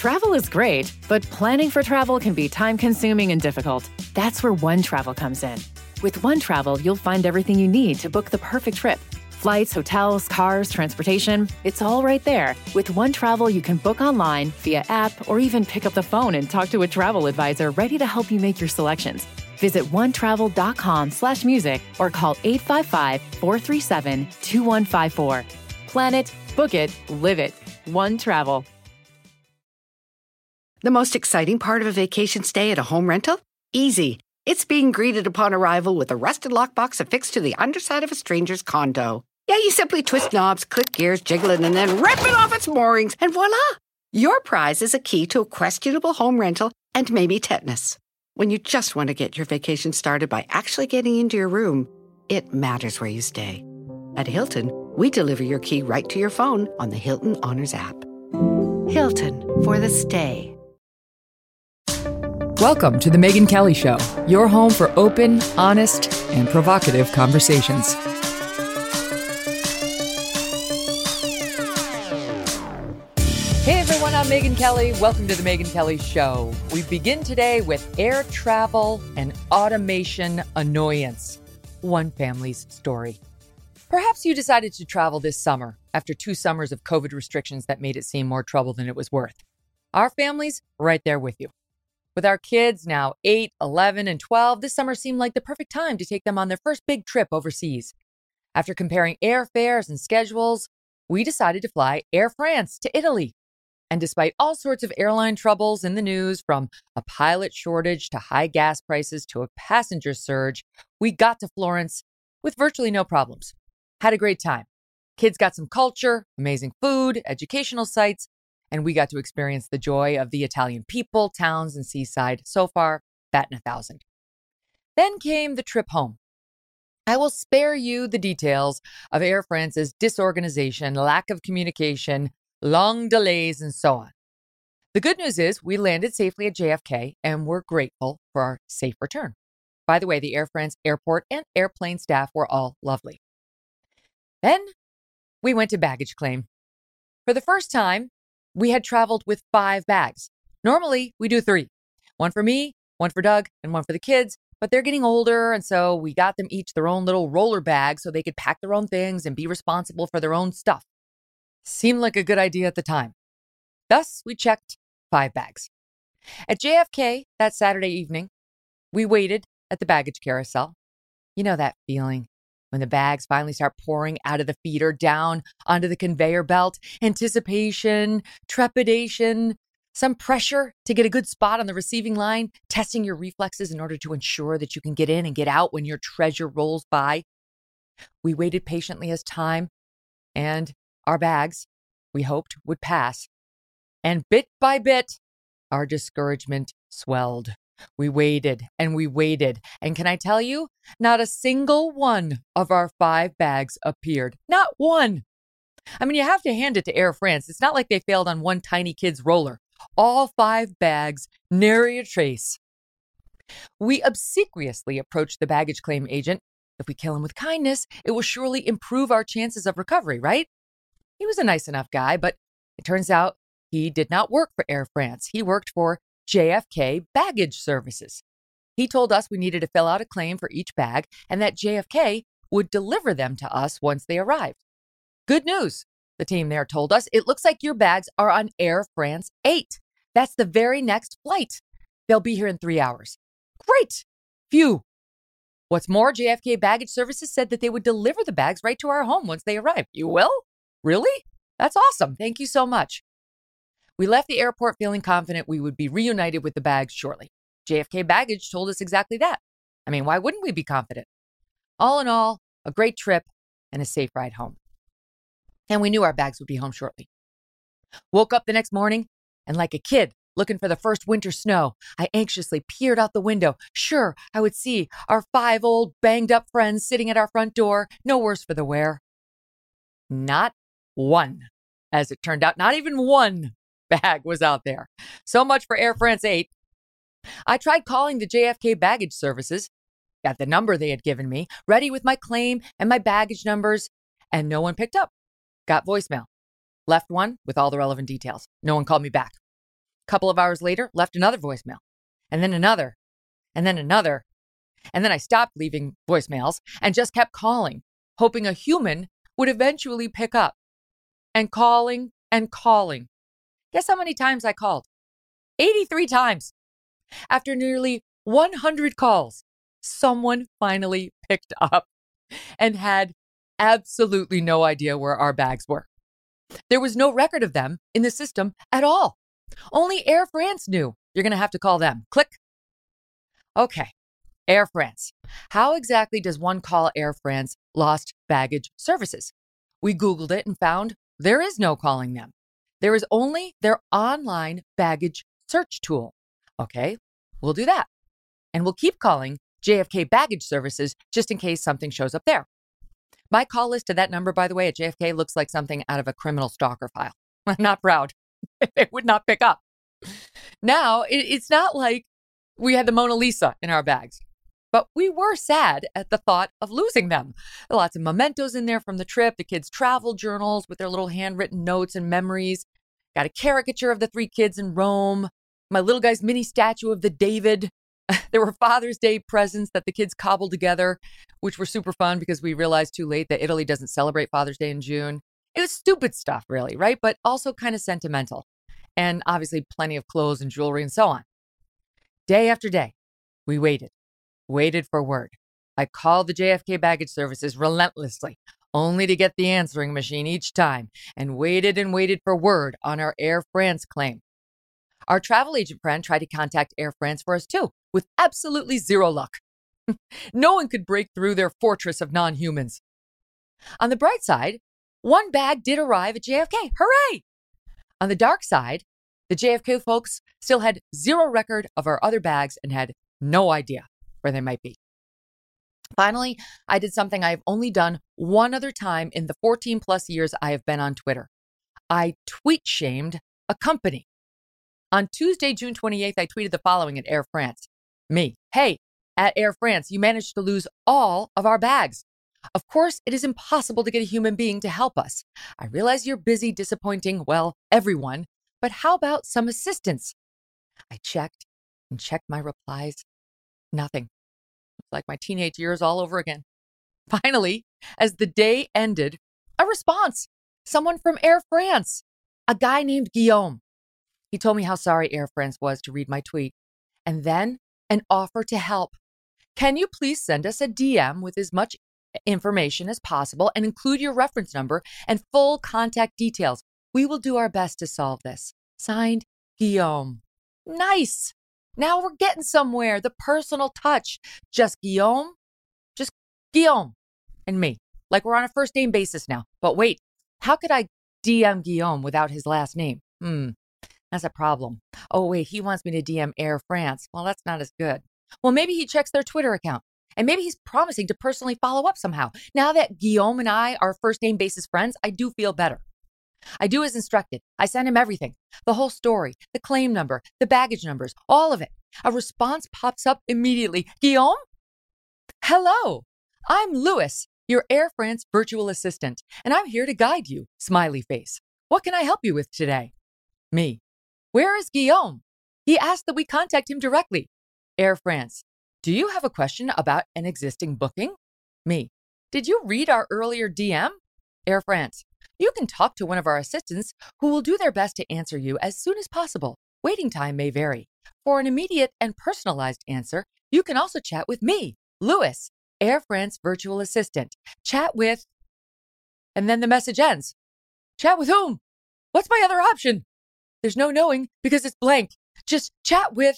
Travel is great, but planning for travel can be time-consuming and difficult. That's where One Travel comes in. With One Travel, you'll find everything you need to book the perfect trip. Flights, hotels, cars, transportation, it's all right there. With One Travel, you can book online, via app, or even pick up the phone and talk to a travel advisor ready to help you make your selections. Visit onetravel.com/music or call 855-437-2154. Plan it, book it, live it. One Travel. The most exciting part of a vacation stay at a home rental? Easy. It's being greeted upon arrival with a rusted lockbox affixed to the underside of a stranger's condo. Yeah, you simply twist knobs, click gears, jiggle it, and then rip it off its moorings, and voila! Your prize is a key to a questionable home rental and maybe tetanus. When you just want to get your vacation started by actually getting into your room, it matters where you stay. At Hilton, we deliver your key right to your phone on the Hilton Honors app. Hilton for the stay. Welcome to The Megyn Kelly Show, your home for open, honest, and provocative conversations. Hey everyone, I'm Megyn Kelly. Welcome to The Megyn Kelly Show. We begin today with air travel and automation annoyance. One family's story. Perhaps you decided to travel this summer after 2 summers of COVID restrictions that made it seem more trouble than it was worth. Our family's right there with you. With our kids now 8, 11, and 12, this summer seemed like the perfect time to take them on their first big trip overseas. After comparing airfares and schedules, we decided to fly Air France to Italy. And despite all sorts of airline troubles in the news, from a pilot shortage to high gas prices to a passenger surge, we got to Florence with virtually no problems. Had a great time. Kids got some culture, amazing food, educational sites, and we got to experience the joy of the Italian people, towns, and seaside. So far, batting 1,000. Then came the trip home. I will spare you the details of Air France's disorganization, lack of communication, long delays, and so on. The good news is we landed safely at JFK, and we're grateful for our safe return. By the way, the Air France airport and airplane staff were all lovely. Then we went to baggage claim. For the first time, we had traveled with 5 bags. Normally, we do 3. 1 for me, 1 for Doug, and 1 for the kids, but they're getting older, and so we got them each their own little roller bag so they could pack their own things and be responsible for their own stuff. Seemed like a good idea at the time. Thus, we checked 5 bags. At JFK that Saturday evening, we waited at the baggage carousel. You know that feeling when the bags finally start pouring out of the feeder down onto the conveyor belt, anticipation, trepidation, some pressure to get a good spot on the receiving line, testing your reflexes in order to ensure that you can get in and get out when your treasure rolls by. We waited patiently as time and our bags, we hoped, would pass. And bit by bit, our discouragement swelled. We waited and we waited. And can I tell you, not a single one of our 5 bags appeared. Not one. I mean, you have to hand it to Air France. It's not like they failed on one tiny kid's roller. All 5 bags, nary a trace. We obsequiously approached the baggage claim agent. If we kill him with kindness, it will surely improve our chances of recovery, right? He was a nice enough guy, but it turns out he did not work for Air France. He worked for JFK Baggage Services. He told us we needed to fill out a claim for each bag and that JFK would deliver them to us once they arrived. Good news, the team there told us. It looks like your bags are on Air France 8. That's the very next flight. They'll be here in 3 hours. Great. Phew. What's more, JFK Baggage Services said that they would deliver the bags right to our home once they arrived. You will? Really? That's awesome. Thank you so much. We left the airport feeling confident we would be reunited with the bags shortly. JFK Baggage told us exactly that. I mean, why wouldn't we be confident? All in all, a great trip and a safe ride home. And we knew our bags would be home shortly. Woke up the next morning, and like a kid looking for the first winter snow, I anxiously peered out the window. Sure, I would see our 5 old banged up friends sitting at our front door, no worse for the wear. Not one. As it turned out, not even one bag was out there. So much for Air France 8. I tried calling the JFK Baggage Services, got the number they had given me, ready with my claim and my baggage numbers, and no one picked up. Got voicemail. Left one with all the relevant details. No one called me back. A couple of hours later, left another voicemail, and then another, and then another. And then I stopped leaving voicemails and just kept calling, hoping a human would eventually pick up. And calling and calling. Guess how many times I called? 83 times. After nearly 100 calls, someone finally picked up and had absolutely no idea where our bags were. There was no record of them in the system at all. Only Air France knew. You're going to have to call them. Click. Okay. Air France. How exactly does one call Air France lost baggage services? We Googled it and found there is no calling them. There is only their online baggage search tool. Okay, we'll do that. And we'll keep calling JFK Baggage Services just in case something shows up there. My call list to that number, by the way, at JFK looks like something out of a criminal stalker file. I'm not proud. It would not pick up. Now, it's not like we had the Mona Lisa in our bags, but we were sad at the thought of losing them. Lots of mementos in there from the trip, the kids' travel journals with their little handwritten notes and memories. Got a caricature of the 3 kids in Rome, my little guy's mini statue of the David. There were Father's Day presents that the kids cobbled together, which were super fun because we realized too late that Italy doesn't celebrate Father's Day in June. It was stupid stuff, really, right? But also kind of sentimental. And obviously plenty of clothes and jewelry and so on. Day after day, we waited for word. I called the JFK Baggage Services relentlessly, only to get the answering machine each time, and waited for word on our Air France claim. Our travel agent friend tried to contact Air France for us too, with absolutely zero luck. No one could break through their fortress of non-humans. On the bright side, one bag did arrive at JFK. Hooray! On the dark side, the JFK folks still had zero record of our other bags and had no idea where they might be. Finally, I did something I've only done one other time in the 14 plus years I have been on Twitter. I tweet shamed a company. On Tuesday, June 28th, I tweeted the following at Air France. Me, hey, at Air France, you managed to lose all of our bags. Of course, it is impossible to get a human being to help us. I realize you're busy disappointing, well, everyone, but how about some assistance? I checked and checked my replies. Nothing. It's like my teenage years all over again. Finally, as the day ended, a response. Someone from Air France, a guy named Guillaume. He told me how sorry Air France was to read my tweet, and then an offer to help. Can you please send us a DM with as much information as possible and include your reference number and full contact details? We will do our best to solve this. Signed, Guillaume. Nice. Now we're getting somewhere. The personal touch. Just Guillaume and me. Like we're on a first name basis now. But wait, how could I DM Guillaume without his last name? That's a problem. Oh, wait, he wants me to DM Air France. Well, that's not as good. Well, maybe he checks their Twitter account. And maybe he's promising to personally follow up somehow. Now that Guillaume and I are first name basis friends, I do feel better. I do as instructed. I send him everything. The whole story, the claim number, the baggage numbers, all of it. A response pops up immediately. Guillaume? Hello, I'm Louis, your Air France virtual assistant, and I'm here to guide you, smiley face. What can I help you with today? Me. Where is Guillaume? He asked that we contact him directly. Air France. Do you have a question about an existing booking? Me. Did you read our earlier DM? Air France. You can talk to one of our assistants who will do their best to answer you as soon as possible. Waiting time may vary. For an immediate and personalized answer, you can also chat with me, Louis, Air France virtual assistant. Chat with... And then the message ends. Chat with whom? What's my other option? There's no knowing because it's blank. Just chat with... ...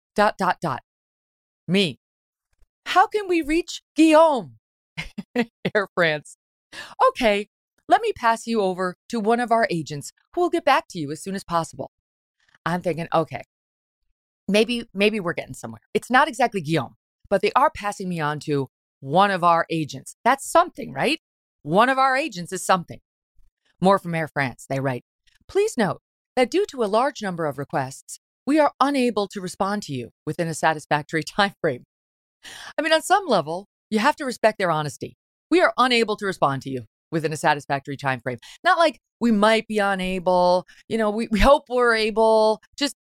Me. How can we reach Guillaume? Air France. Okay, let me pass you over to one of our agents who will get back to you as soon as possible. I'm thinking, okay, maybe we're getting somewhere. It's not exactly Guillaume, but they are passing me on to one of our agents. That's something, right? One of our agents is something. More from Air France. They write, please note that due to a large number of requests, we are unable to respond to you within a satisfactory time frame. I mean, on some level, you have to respect their honesty. We are unable to respond to you within a satisfactory time frame. Not like we might be unable, we hope we're able. Just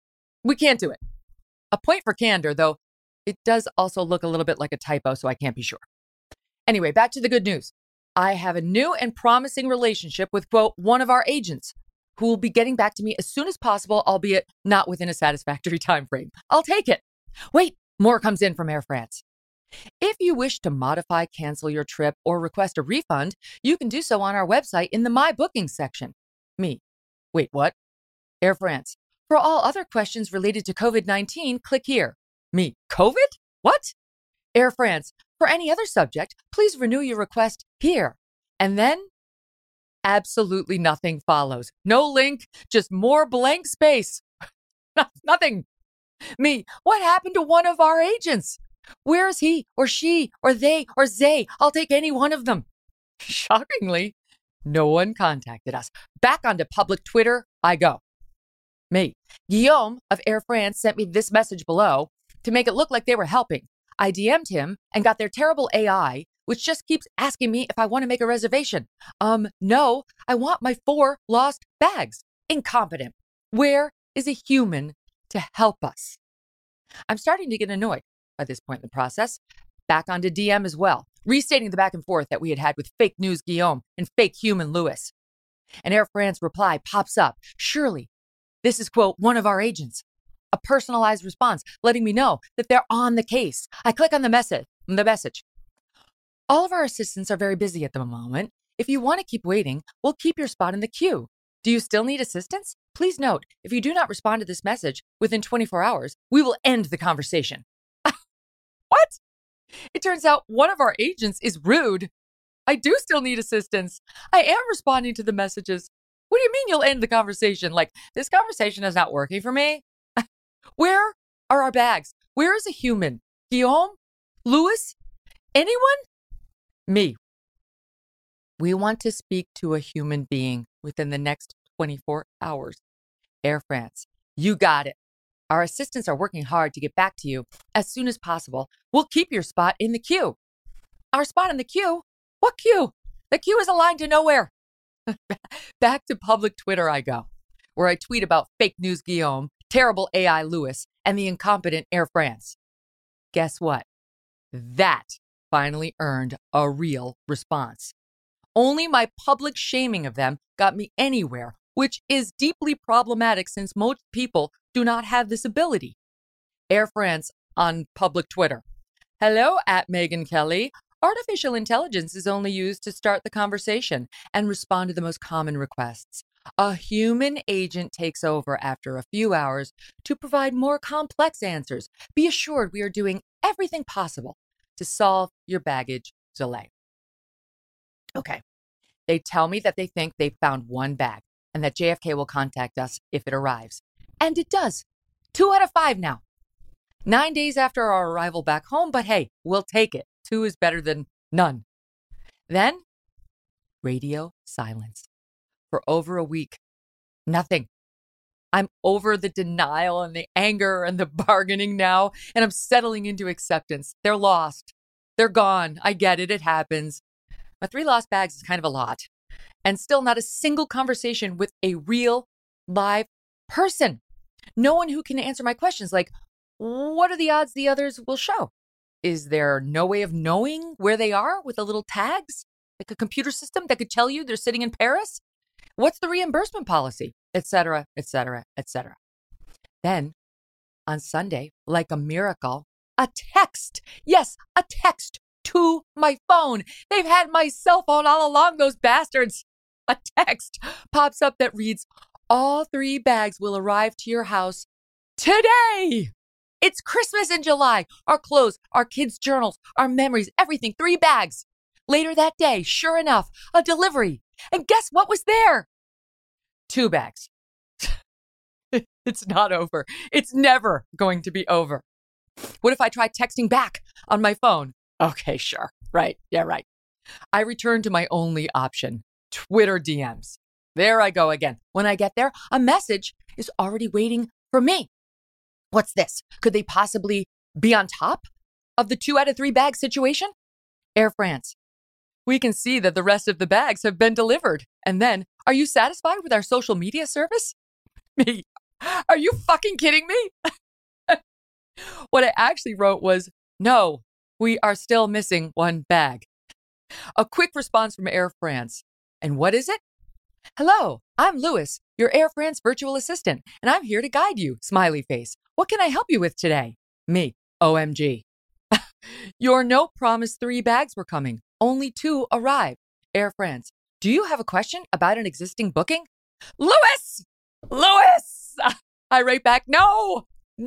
We can't do it. A point for candor, though it does also look a little bit like a typo, so I can't be sure. Anyway, back to the good news. I have a new and promising relationship with, quote, one of our agents who will be getting back to me as soon as possible, albeit not within a satisfactory time frame. I'll take it. Wait, more comes in from Air France. If you wish to modify, cancel your trip, or request a refund, you can do so on our website in the My Bookings section. Me. Wait, what? Air France. For all other questions related to COVID-19, click here. Me. COVID? What? Air France. For any other subject, please renew your request here. And then absolutely nothing follows. No link, just more blank space. Nothing. Me. What happened to one of our agents? Where is he or she or they or zay? I'll take any one of them. Shockingly, no one contacted us. Back onto public Twitter I go. Me. Guillaume of Air France sent me this message below to make it look like they were helping. I DM'd him and got their terrible AI, which just keeps asking me if I want to make a reservation. No, I want my 4 lost bags. Incompetent. Where is a human to help us? I'm starting to get annoyed by this point in the process. Back onto DM as well, restating the back and forth that we had with fake news Guillaume and fake human Louis. An Air France reply pops up. Surely, this is, quote, one of our agents. A personalized response letting me know that they're on the case. I click on the message. All of our assistants are very busy at the moment. If you want to keep waiting, we'll keep your spot in the queue. Do you still need assistance? Please note, if you do not respond to this message within 24 hours, we will end the conversation. What? It turns out one of our agents is rude. I do still need assistance. I am responding to the messages. What do you mean you'll end the conversation? Like, this conversation is not working for me? Where are our bags? Where is a human? Guillaume? Louis? Anyone? Me. We want to speak to a human being within the next 24 hours. Air France, you got it. Our assistants are working hard to get back to you as soon as possible. We'll keep your spot in the queue. Our spot in the queue? What queue? The queue is aligned to nowhere. Back to public Twitter I go, where I tweet about fake news Guillaume, terrible AI Louis, and the incompetent Air France. Guess what? That finally earned a real response. Only my public shaming of them got me anywhere, which is deeply problematic since most people do not have this ability. Air France on public Twitter. Hello, @Megyn Kelly. Artificial intelligence is only used to start the conversation and respond to the most common requests. A human agent takes over after a few hours to provide more complex answers. Be assured we are doing everything possible to solve your baggage delay. Okay. They tell me that they think they've found one bag and that JFK will contact us if it arrives. And it does. 2 out of 5 now. 9 days after our arrival back home, but hey, we'll take it. 2 is better than none. Then, radio silence. For over a week, nothing. I'm over the denial and the anger and the bargaining now, and I'm settling into acceptance. They're lost. They're gone. I get it. It happens. My 3 lost bags is kind of a lot. And still not a single conversation with a real, live person. No one who can answer my questions like, what are the odds the others will show? Is there no way of knowing where they are with the little tags? Like a computer system that could tell you they're sitting in Paris? What's the reimbursement policy? Etc., etc., etc. Then, on Sunday, like a miracle, a text. Yes, a text to my phone. They've had my cell phone all along, those bastards. A text pops up that reads, all 3 bags will arrive to your house today. It's Christmas in July. Our clothes, our kids' journals, our memories, everything, 3 bags. Later that day, sure enough, a delivery. And guess what was there? 2 bags. It's not over. It's never going to be over. What if I try texting back on my phone? Okay, sure. Right. Yeah, right. I return to my only option, Twitter DMs. There I go again. When I get there, a message is already waiting for me. What's this? Could they possibly be on top of the 2 out of 3 bag situation? Air France. We can see that the rest of the bags have been delivered. And then, are you satisfied with our social media service? Me. Are you fucking kidding me? What I actually wrote was, no, we are still missing one bag. A quick response from Air France. And what is it? Hello, I'm Louis, your Air France virtual assistant, and I'm here to guide you, smiley face. What can I help you with today? Me, OMG. Your note promised 3 bags were coming. Only 2 arrived. Air France. Do you have a question about an existing booking? Louis! I write back, no.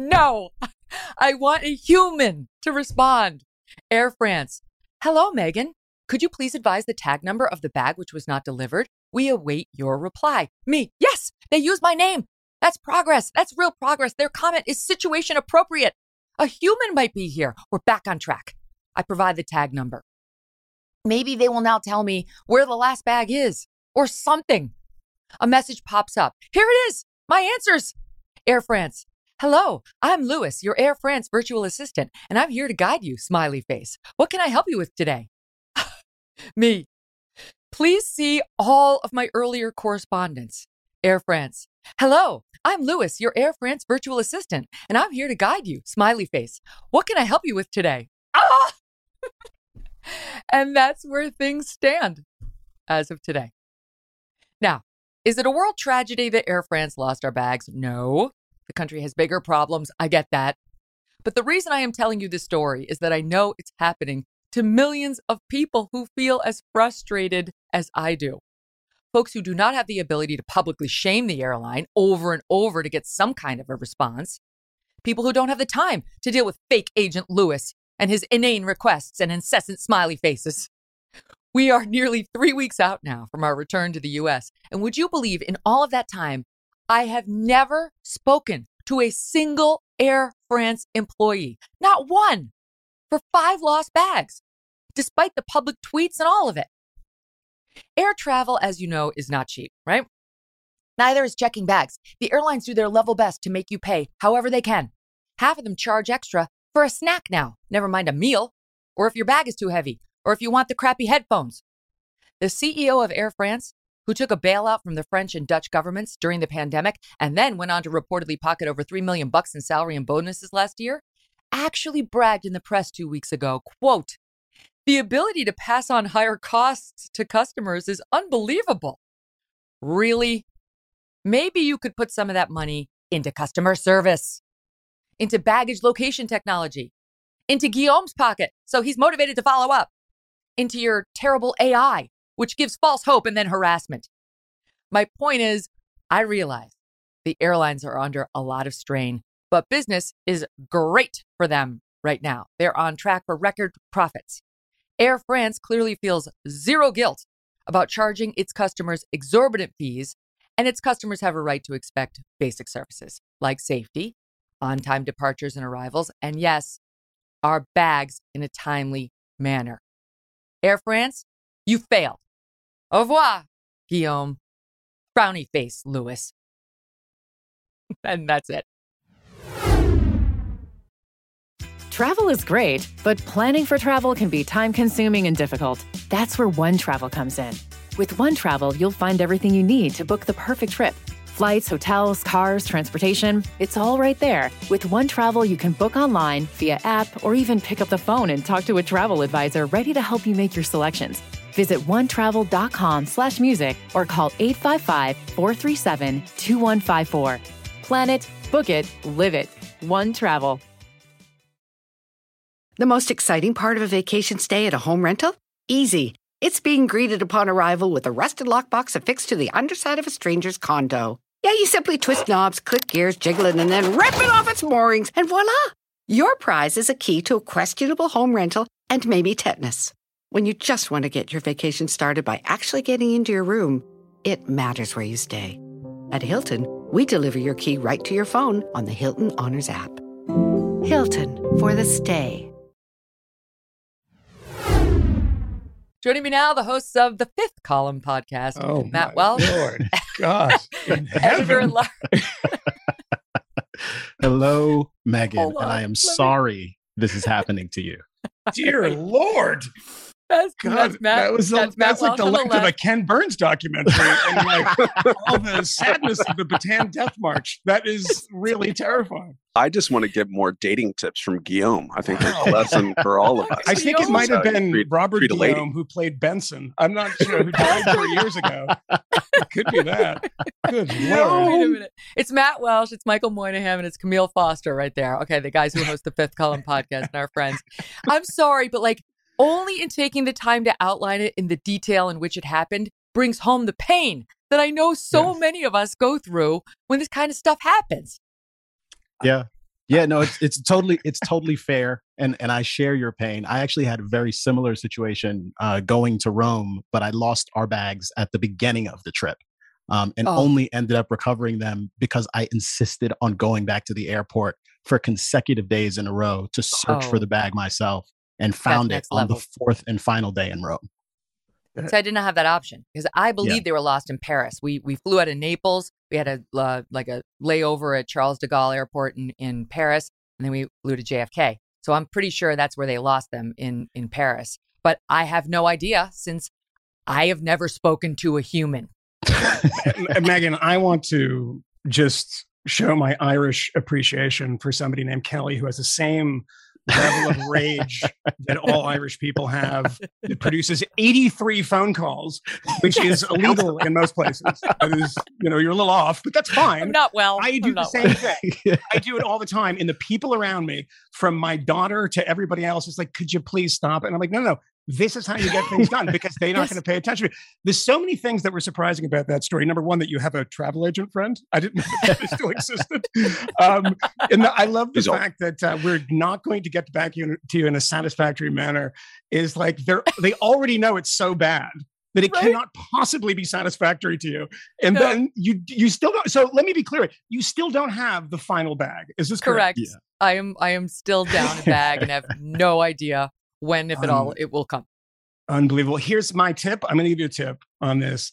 I want a human to respond. Air France. Hello, Megan. Could you please advise the tag number of the bag which was not delivered? We await your reply. Me. Yes, they used my name. That's progress. That's real progress. Their comment is situation appropriate. A human might be here. We're back on track. I provide the tag number. Maybe they will now tell me where the last bag is or something. A message pops up. Here it is. My answers. Air France. Hello, I'm Louis, your Air France virtual assistant, and I'm here to guide you, smiley face. What can I help you with today? Me. Please see all of my earlier correspondence. Air France. Hello, I'm Louis, your Air France virtual assistant, and I'm here to guide you, smiley face. What can I help you with today? Ah! And that's where things stand as of today. Now, is it a world tragedy that Air France lost our bags? No. The country has bigger problems. I get that. But the reason I am telling you this story is that I know it's happening to millions of people who feel as frustrated as I do. Folks who do not have the ability to publicly shame the airline over and over to get some kind of a response. People who don't have the time to deal with fake Agent Louis and his inane requests and incessant smiley faces. We are nearly 3 weeks out now from our return to the U.S. And would you believe in all of that time, I have never spoken to a single Air France employee, not one, for 5 lost bags, despite the public tweets and all of it. Air travel, as you know, is not cheap, right? Neither is checking bags. The airlines do their level best to make you pay however they can. Half of them charge extra for a snack now, never mind a meal, or if your bag is too heavy, or if you want the crappy headphones. The CEO of Air France, who took a bailout from the French and Dutch governments during the pandemic and then went on to reportedly pocket over $3 million in salary and bonuses last year, actually bragged in the press 2 weeks ago, quote, "The ability to pass on higher costs to customers is unbelievable." Really? Maybe you could put some of that money into customer service, into baggage location technology, into Guillaume's pocket so he's motivated to follow up, into your terrible AI, which gives false hope and then harassment. My point is, I realize the airlines are under a lot of strain, but business is great for them right now. They're on track for record profits. Air France clearly feels zero guilt about charging its customers exorbitant fees, and its customers have a right to expect basic services like safety, on-time departures and arrivals, and yes, our bags in a timely manner. Air France, you failed. Au revoir, Guillaume. Frowny face, Louis. And that's it. Travel is great, but planning for travel can be time-consuming and difficult. That's where OneTravel comes in. With OneTravel, you'll find everything you need to book the perfect trip. Flights, hotels, cars, transportation, it's all right there. With OneTravel, you can book online, via app, or even pick up the phone and talk to a travel advisor ready to help you make your selections. Visit onetravel.com/music or call 855-437-2154. Plan it, book it, live it. OneTravel. The most exciting part of a vacation stay at a home rental? Easy. It's being greeted upon arrival with a rusted lockbox affixed to the underside of a stranger's condo. Yeah, you simply twist knobs, click gears, jiggle it, and then rip it off its moorings, and voila! Your prize is a key to a questionable home rental and maybe tetanus. When you just want to get your vacation started by actually getting into your room, it matters where you stay. At Hilton, we deliver your key right to your phone on the Hilton Honors app. Hilton for the stay. Joining me now, the hosts of the Fifth Column podcast, Matt Welsh. Lord, gosh, editor at large. Hello, Megan, and I am sorry this is happening to you. Dear Lord. That's God, Matt. that's like the Welsh length of a Ken Burns documentary, and like all the sadness of the Bataan Death March. That is really terrifying. I just want to get more dating tips from Guillaume. I think there's a lesson for all of us. I think it might have been treat Robert a lady. Guillaume who played Benson. I'm not sure who died 4 years ago. It could be that. Good Lord. Wait a minute. It's Matt Welsh, it's Michael Moynihan, and it's Camille Foster right there. Okay, the guys who host the Fifth Column podcast and our friends. I'm sorry, but like only in taking the time to outline it in the detail in which it happened brings home the pain that I know so many of us go through when this kind of stuff happens. Yeah. No, it's totally fair. And I share your pain. I actually had a very similar situation going to Rome, but I lost our bags at the beginning of the trip. And only ended up recovering them because I insisted on going back to the airport for consecutive days in a row to search for the bag myself, and found it on the fourth and final day in Rome. So I did not have that option because I believe they were lost in Paris. We flew out of Naples. We had a layover at Charles de Gaulle Airport in Paris, and then we flew to JFK. So I'm pretty sure that's where they lost them in Paris. But I have no idea since I have never spoken to a human. Megan, I want to just show my Irish appreciation for somebody named Kelly who has the same level of rage that all Irish people have. It produces 83 phone calls, which is illegal in most places. It is, you're a little off, but that's fine. I'm not well. I do the same thing. I do it all the time. And the people around me, from my daughter to everybody else, is like, could you please stop? And I'm like, no. This is how you get things done because they're not going to pay attention. There's so many things that were surprising about that story. Number one, that you have a travel agent friend. I didn't know that still existed. And I love the fact that we're not going to get back to you in a satisfactory manner. Is like they already know it's so bad that it cannot possibly be satisfactory to you. And then you still don't. So let me be clear. You still don't have the final bag. Is this correct? Yeah. I am still down a bag and have no idea when, if at all, it will come. Unbelievable. Here's my tip. I'm going to give you a tip on this.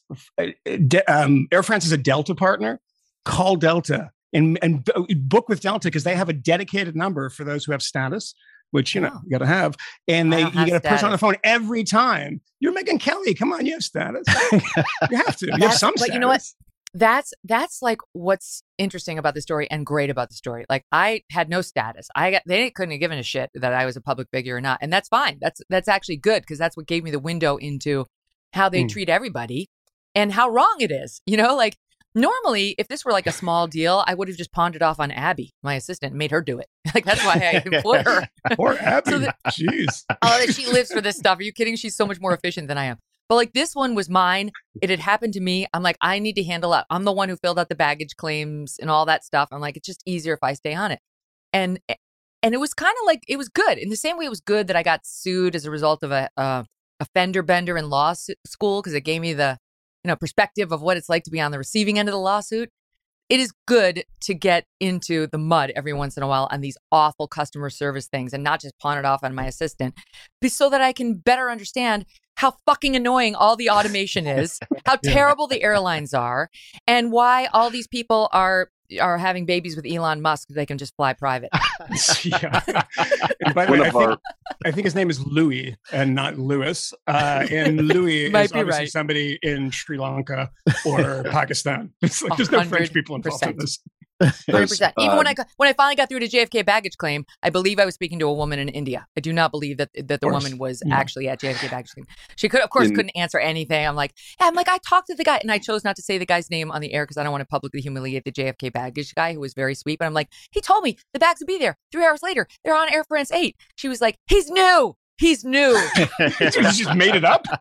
Air France is a Delta partner. Call Delta and book with Delta because they have a dedicated number for those who have status, which, you got to have. And you get a person on the phone every time. You're Megyn Kelly. Come on, you have status. You have to. You have some status. But you know what? That's like what's interesting about the story and great about the story. Like I had no status. They couldn't have given a shit that I was a public figure or not. And that's fine. That's actually good because that's what gave me the window into how they treat everybody and how wrong it is. Like normally if this were like a small deal, I would have just pawned it off on Abby, my assistant, and made her do it. Like that's why I employed her. Poor Abby. Jeez. Oh, she lives for this stuff. Are you kidding? She's so much more efficient than I am. But like this one was mine. It had happened to me. I'm like, I need to handle it. I'm the one who filled out the baggage claims and all that stuff. I'm like, it's just easier if I stay on it. And it was kind of like, it was good. In the same way it was good that I got sued as a result of a fender bender in law school because it gave me the perspective of what it's like to be on the receiving end of the lawsuit. It is good to get into the mud every once in a while on these awful customer service things and not just pawn it off on my assistant so that I can better understand how fucking annoying all the automation is, how terrible the airlines are, and why all these people are having babies with Elon Musk so they can just fly private. And by the way, I think his name is Louis and not Louis. And Louis is obviously somebody in Sri Lanka or Pakistan. It's like there's no French people involved in this. 100%. Even when I finally got through to JFK baggage claim, I believe I was speaking to a woman in India. I do not believe that the woman was actually at JFK baggage claim. She couldn't answer anything. I'm like, I talked to the guy, and I chose not to say the guy's name on the air because I don't want to publicly humiliate the JFK baggage guy who was very sweet. But I'm like, he told me the bags would be there 3 hours later. They're on Air France 8. She was like, he's new. He's new. So you just made it up?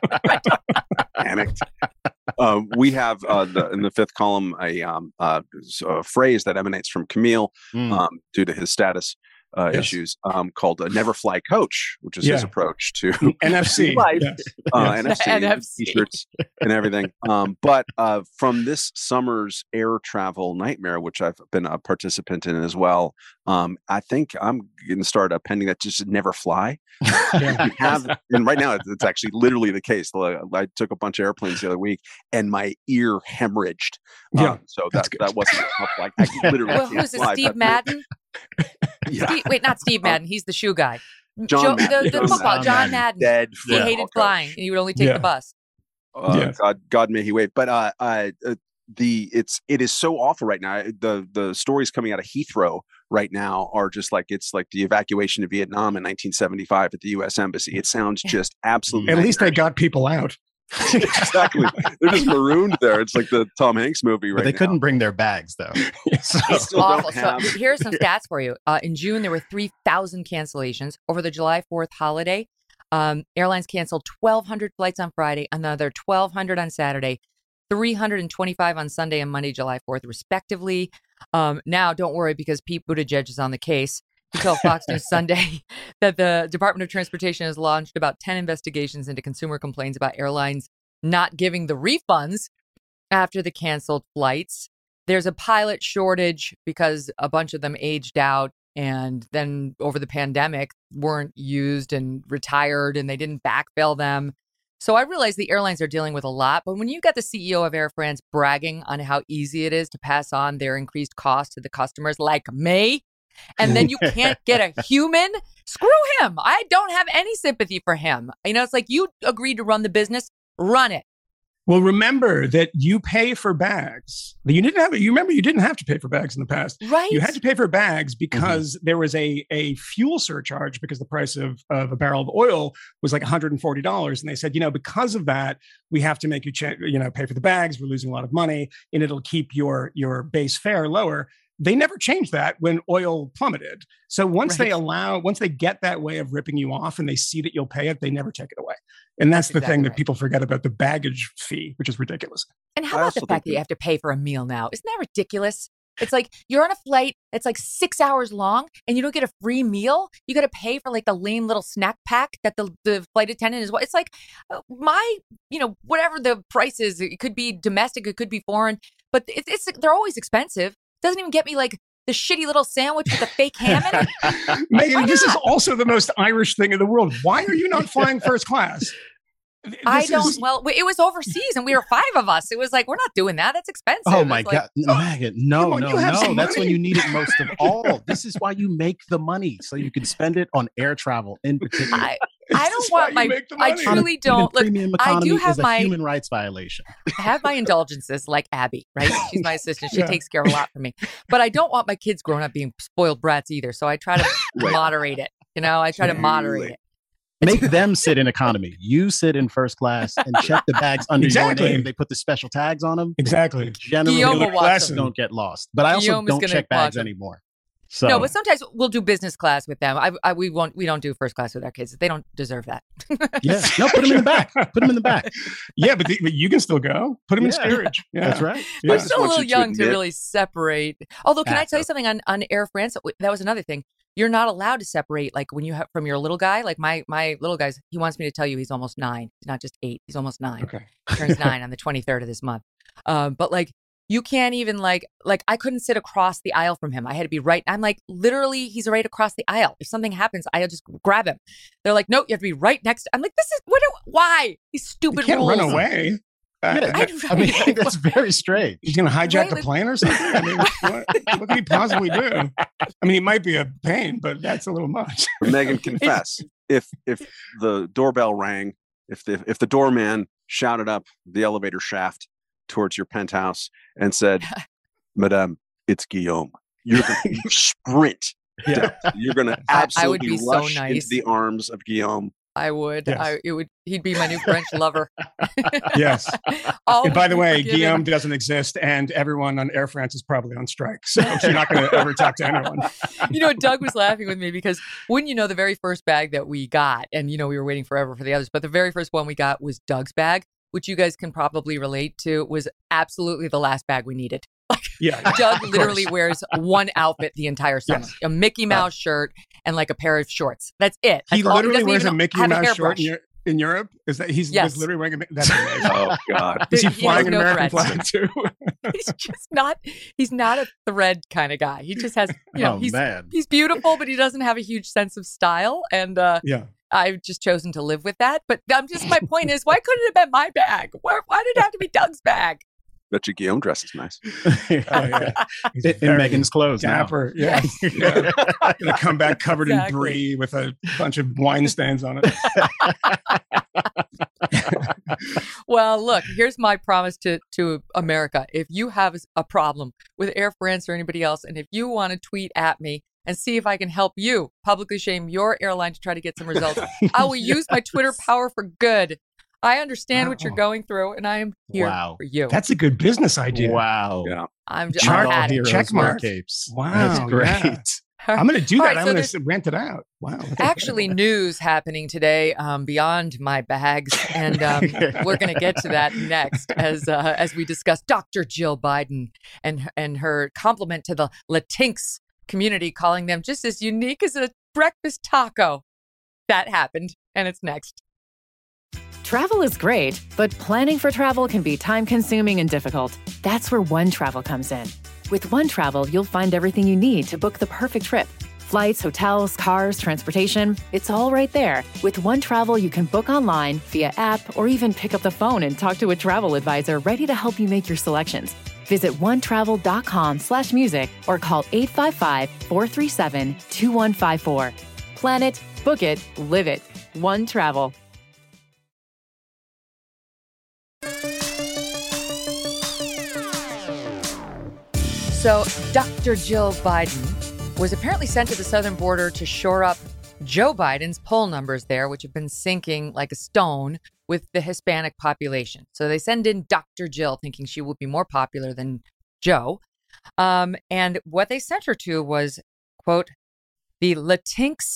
Panicked. We have in the Fifth Column a phrase that emanates from Camille due to his status issues called Never Fly Coach, which is his approach to NFC. NFC t-shirts and everything. But from this summer's air travel nightmare, which I've been a participant in as well, I think I'm going to start appending that just never fly. And right now it's actually literally the case. I took a bunch of airplanes the other week and my ear hemorrhaged. So that wasn't like I literally can't who's fly. Steve Madden? Not Steve Madden. He's the shoe guy. John Madden. The football, John Madden. Dead. He hated flying, and he would only take the bus. God may he wait. But it is so awful right now. The stories coming out of Heathrow right now are just like, it's like the evacuation of Vietnam in 1975 at the U.S. Embassy. It sounds just absolutely. At least they got people out. Exactly. They're just marooned there. It's like the Tom Hanks movie right now. But they couldn't bring their bags, though. It's awful. So here's some stats for you. In June, there were 3,000 cancellations. Over the July 4th holiday, airlines canceled 1,200 flights on Friday, another 1,200 on Saturday, 325 on Sunday and Monday, July 4th, respectively. Now, don't worry, because Pete Buttigieg is on the case. He told Fox News Sunday that the Department of Transportation has launched about 10 investigations into consumer complaints about airlines not giving the refunds after the canceled flights. There's a pilot shortage because a bunch of them aged out and then over the pandemic weren't used and retired, and they didn't backfill them. So I realize the airlines are dealing with a lot, but when you got the CEO of Air France bragging on how easy it is to pass on their increased cost to the customers like me, and then you can't get a human, screw him. I don't have any sympathy for him. You know, it's like, you agreed to run the business, run it. Well, remember that you pay for bags. You didn't have to pay for bags in the past. Right. You had to pay for bags because there was a fuel surcharge, because the price of a barrel of oil was like $140. And they said, because of that, we have to make you pay for the bags. We're losing a lot of money, and it'll keep your base fare lower. They never changed that when oil plummeted. So once they get that way of ripping you off and they see that you'll pay it, they never take it away. And that's the exactly thing that people forget about the baggage fee, which is ridiculous. And how about the fact that you have to pay for a meal now? Isn't that ridiculous? It's like you're on a flight that's like 6 hours long and you don't get a free meal. You got to pay for like the lame little snack pack that the flight attendant is. It's like whatever the price is. It could be domestic, it could be foreign, but they're always expensive. Doesn't even get me like the shitty little sandwich with the fake ham in it. Megan, this is also the most Irish thing in the world. Why are you not flying first class? Well, it was overseas and we were 5 of us. It was like, we're not doing that. That's expensive. Oh my God. Megan, no. That's money. when you need it most of all. This is why you make the money, so you can spend it on air travel in particular. I don't want I truly don't. Look, I do have my human rights violation. I have my indulgences like Abby, right? She's my assistant. She takes care of a lot for me. But I don't want my kids growing up being spoiled brats either. So I try to moderate it. I try to moderate it. Make them sit in economy. You sit in first class and check the bags under your name. They put the special tags on them. Exactly. Generally, don't get lost. But I also don't check bags anymore. So. No, but sometimes we'll do business class with them. We don't do first class with our kids. They don't deserve that. Yeah. No, put them in the back. Put them in the back. Yeah, but you can still go. Put them in steerage. Yeah. That's right. We're still a little young to really separate. Although, can I tell you something on Air France? That was another thing. You're not allowed to separate, like when you have from your little guy. Like my little guy's, he wants me to tell you he's almost 9. He's not just 8. He's almost 9. Okay. He turns 9 on the 23rd of this month. But like, you can't even like I couldn't sit across the aisle from him. I had to be right. I'm like, literally, he's right across the aisle. If something happens, I'll just grab him. They're like, no, you have to be right next. I'm like, why? These stupid rules. You can't run away. I mean, that's very strange. He's going to hijack the plane or something? I mean, what could he possibly do? I mean, he might be a pain, but that's a little much. Megan, confess. If the doorbell rang, if the doorman shouted up the elevator shaft towards your penthouse and said, Madame, it's Guillaume, you're going to sprint. Yeah. You're going to absolutely rush so nice. into the arms of Guillaume. I would. Yes. He'd be my new French lover. Yes. And by the way, Guillaume doesn't exist, and everyone on Air France is probably on strike. So you're not going to ever talk to anyone. Doug was laughing with me because the very first bag that we got, and we were waiting forever for the others, but the very first one we got was Doug's bag, which you guys can probably relate to, was absolutely the last bag we needed. Yeah, Doug literally wears one outfit the entire summer, a Mickey Mouse shirt and like a pair of shorts. That's it. He literally wears a Mickey Mouse shirt in Europe. Is that he's literally wearing that's amazing. Oh God. Is he flying an American flag too? He's not a thread kind of guy. He just has, he's beautiful, but he doesn't have a huge sense of style. And I've just chosen to live with that. But my point is, why couldn't it have been my bag? Why did it have to be Doug's bag? Bet you Guillaume dresses nice. In Megan's clothes. Dapper. Now. Yeah. Gonna come back covered in brie with a bunch of wine stains on it. Well, look, here's my promise to America. If you have a problem with Air France or anybody else, and if you want to tweet at me and see if I can help you publicly shame your airline to try to get some results, I will use my Twitter power for good. I understand what you're going through, and I am here for you. That's a good business idea. Wow. Yeah. I'm just at it. Check mark. Capes. Wow. That's great. Yeah. I'm going to do that. Right, I'm going to rent it out. Wow. Actually, news happening today beyond my bags, and we're going to get to that next as we discuss Dr. Jill Biden and her compliment to the Latinx community, calling them just as unique as a breakfast taco. That happened, and it's next. Travel is great, but planning for travel can be time-consuming and difficult. That's where OneTravel comes in. With OneTravel, you'll find everything you need to book the perfect trip. Flights, hotels, cars, transportation, it's all right there. With OneTravel, you can book online, via app, or even pick up the phone and talk to a travel advisor ready to help you make your selections. Visit onetravel.com/music or call 855-437-2154. Plan it, book it, live it. OneTravel. So Dr. Jill Biden was apparently sent to the southern border to shore up Joe Biden's poll numbers there, which have been sinking like a stone with the Hispanic population. So they send in Dr. Jill thinking she will be more popular than Joe. And what they sent her to was, quote, the Latinx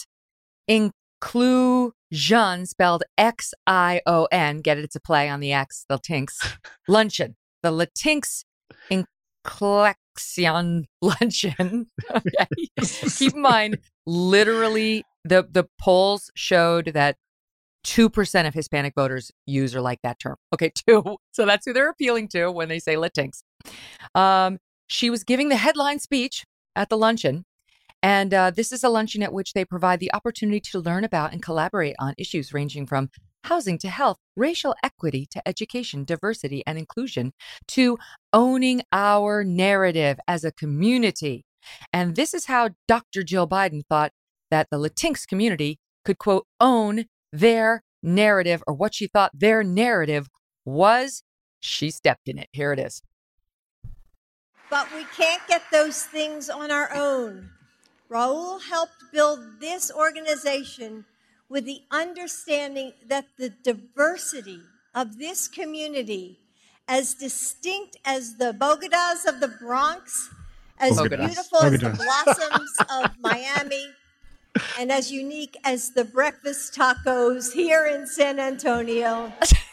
Inclusion, spelled Xion. Get it? It's a play on the X, the Latinx luncheon. The Latinx Inclusion luncheon. Okay. Keep in mind, literally, the polls showed that 2% of Hispanic voters use or like that term. Okay, 2. So that's who they're appealing to when they say Latinx. She was giving the headline speech at the luncheon. And this is a luncheon at which they provide the opportunity to learn about and collaborate on issues ranging from housing to health, racial equity to education, diversity and inclusion, to owning our narrative as a community. And this is how Dr. Jill Biden thought that the Latinx community could, quote, own their narrative, or what she thought their narrative was. She stepped in it. Here it is. But we can't get those things on our own. Raul helped build this organization with the understanding that the diversity of this community, as distinct as the Bogotas of the Bronx, as beautiful as the blossoms of Miami, and as unique as the breakfast tacos here in San Antonio.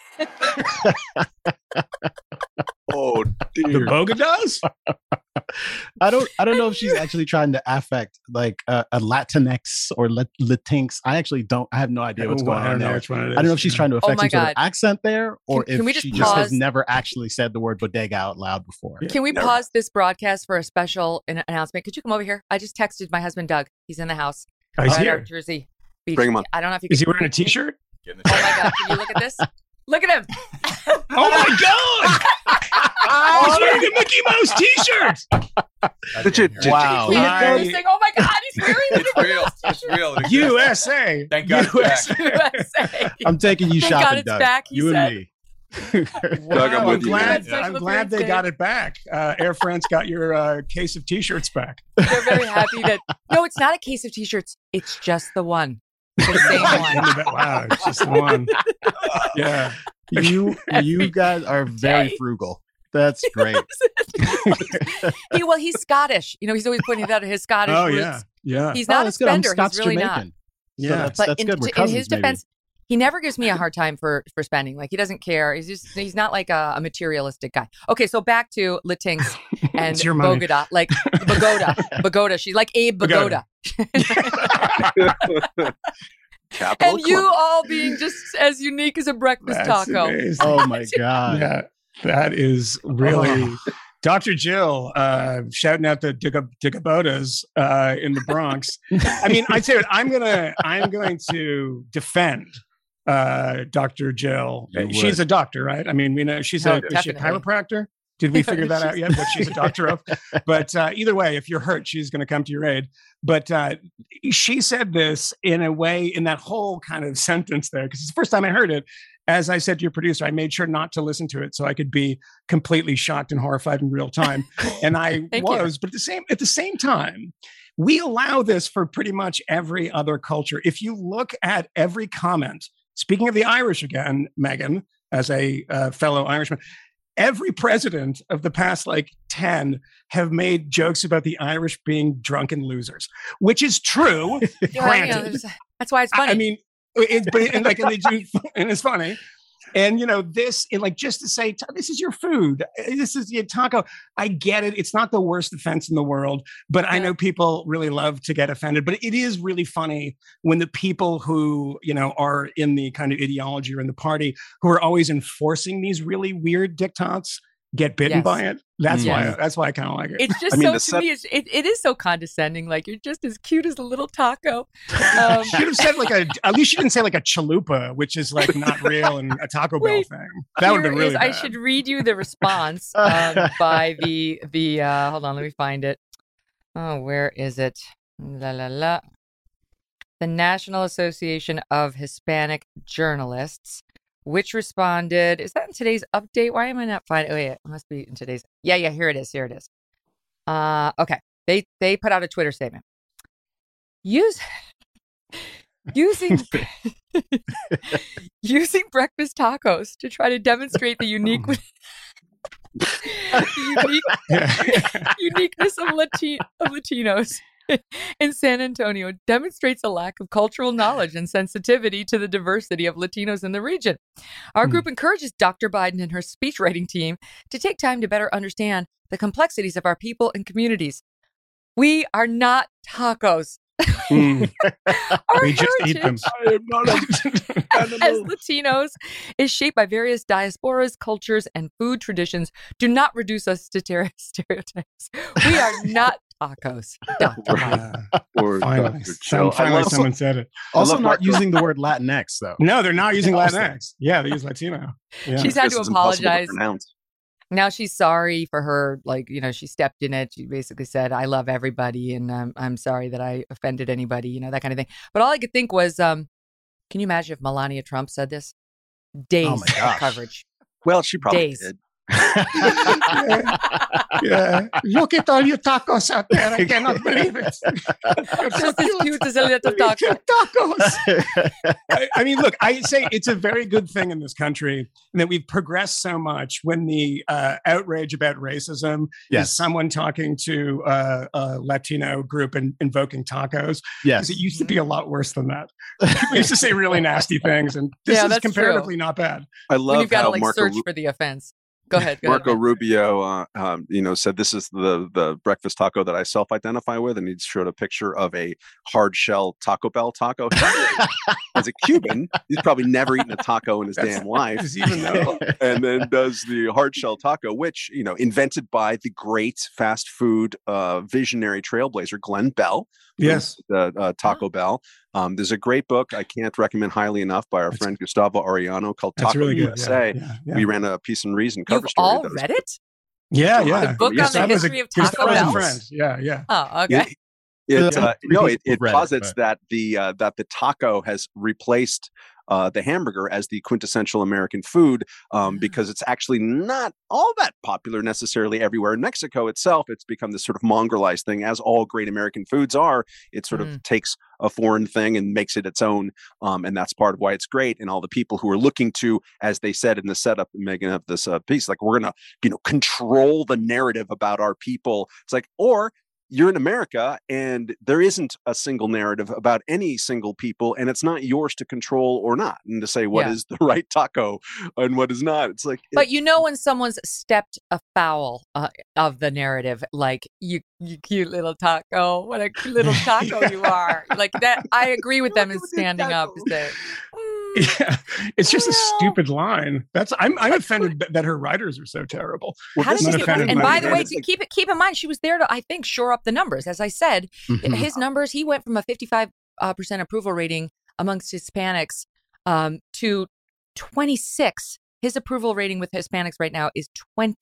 Oh, dear. The Bogotas? I don't know if she's actually trying to affect like a Latinx or Latinx. I have no idea what's going on there. I don't know if she's trying to affect some sort of accent there, or if she just has never actually said the word bodega out loud before. Can we pause this broadcast for a special announcement? Could you come over here? I just texted my husband, Doug. He's in the house. He's here. Jersey Beach. Bring him on. I don't know if you Is he wearing a t-shirt? Oh my God. Can you look at this? Look at him. Oh my God. He's wearing a Mickey Mouse t-shirt. Wow. Oh my God. He's wearing it. It's real. USA. Thank God it's back. USA. I'm taking you shopping, God it's Doug. back, he you said. and me. Doug, I'm glad Special they got it back. Air France got your case of t-shirts back. They're very happy that, no, it's not a case of t-shirts. It's just the one. The same one. Wow, it's just the one. Yeah. You guys are very frugal. That's great. He's Scottish. You know, he's always pointing out his Scottish roots. Yeah. He's not a spender. He's really Jamaican. not. Yeah, so that's good. We're in cousins, his defense, he never gives me a hard time for spending. Like, he doesn't care. He's not like a materialistic guy. Okay, so back to Latinx and Bogota, like Bogota. She's like Abe Bogota. And you all being just as unique as a breakfast taco. Amazing. Oh my God. Yeah, that is really Dr. Jill shouting out the Digabotas in the Bronx. I mean, I'd say I'm going to defend Dr. Jill. She's a doctor, right? I mean, we know is she a chiropractor? Did we figure that out yet? What she's a doctor of? But either way, if you're hurt, she's going to come to your aid. But she said this in a way, in that whole kind of sentence there, because it's the first time I heard it. As I said to your producer, I made sure not to listen to it so I could be completely shocked and horrified in real time. And I was, but at the same time, we allow this for pretty much every other culture. If you look at every comment, speaking of the Irish again, Megan, as a fellow Irishman, every president of the past 10 have made jokes about the Irish being drunken losers, which is true. Granted. That's why it's funny. I mean, and they do, and it's funny. And, this, just to say, this is your food. This is your taco. I get it. It's not the worst offense in the world, but I know people really love to get offended. But it is really funny when the people who, are in the kind of ideology or in the party who are always enforcing these really weird diktats get bitten by it. That's why I kind of like it. It's just to me, it is so condescending. Like, you're just as cute as a little taco. Should have said at least she didn't say a chalupa, which is not real and a Taco Bell thing. That would have been really bad. I should read you the response by the hold on, let me find it. Oh, where is it? The National Association of Hispanic Journalists, which responded, is that in today's update? Why am I not finding? Oh, yeah, it must be in today's. Yeah, here it is. Okay. They put out a Twitter statement. Using breakfast tacos to try to demonstrate the uniqueness of Latinos in San Antonio demonstrates a lack of cultural knowledge and sensitivity to the diversity of Latinos in the region. Our group encourages Dr. Biden and her speechwriting team to take time to better understand the complexities of our people and communities. We are not tacos. We just eat them. As Latinos is shaped by various diasporas, cultures, and food traditions. Do not reduce us to stereotypes. We are not tacos. Finally, someone said it. Also, not using the word Latinx, though. No, they're not using Latinx. Yeah, they use Latino. Yeah. She's had to apologize. Now she's sorry for her, she stepped in it. She basically said, I love everybody, and I'm sorry that I offended anybody, that kind of thing. But all I could think was, can you imagine if Melania Trump said this? Days of coverage. Well, she probably did. Yeah. Look at all you tacos out there. I cannot believe it. Just as cute as a little taco. Tacos. I mean, look, I say it's a very good thing in this country that we've progressed so much when the outrage about racism is someone talking to a Latino group and invoking tacos. Yes. It used to be a lot worse than that. People used to say really nasty things, and this is comparatively not bad. I love you've got to search for the offense. Go ahead. Marco Rubio, said this is the breakfast taco that I self-identify with, and he showed a picture of a hard shell Taco Bell taco. As a Cuban, he's probably never eaten a taco in his damn life, even though. And then does the hard shell taco, which invented by the great fast food visionary trailblazer Glenn Bell. Yes, Taco Bell. There's a great book I can't recommend highly enough by our friend Gustavo Arellano called Taco really USA. Yeah. We ran a Peace and Reason cover You've story. all read it? Yeah. The book on the history of Taco Bell. Yeah. Oh, okay. It posits that the taco has replaced the hamburger as the quintessential American food because it's actually not all that popular necessarily everywhere. In Mexico itself, it's become this sort of mongrelized thing, as all great American foods are. It sort of takes a foreign thing and makes it its own, and that's part of why it's great. And all the people who are looking to, as they said in the setup, Megan, of this piece, we're going to control the narrative about our people. It's or you're in America and there isn't a single narrative about any single people, and it's not yours to control or not, and to say what is the right taco and what is not. It's but when someone's stepped afoul of the narrative, you cute little taco, what a little taco you are, that. I agree with them in standing up to say. Yeah, it's just a stupid line. I'm offended that her writers are so terrible. How did she and by the way, keep in mind, she was there to, I think, shore up the numbers. As I said, his numbers, he went from a 55% approval rating amongst Hispanics to 26. His approval rating with Hispanics right now is 26%.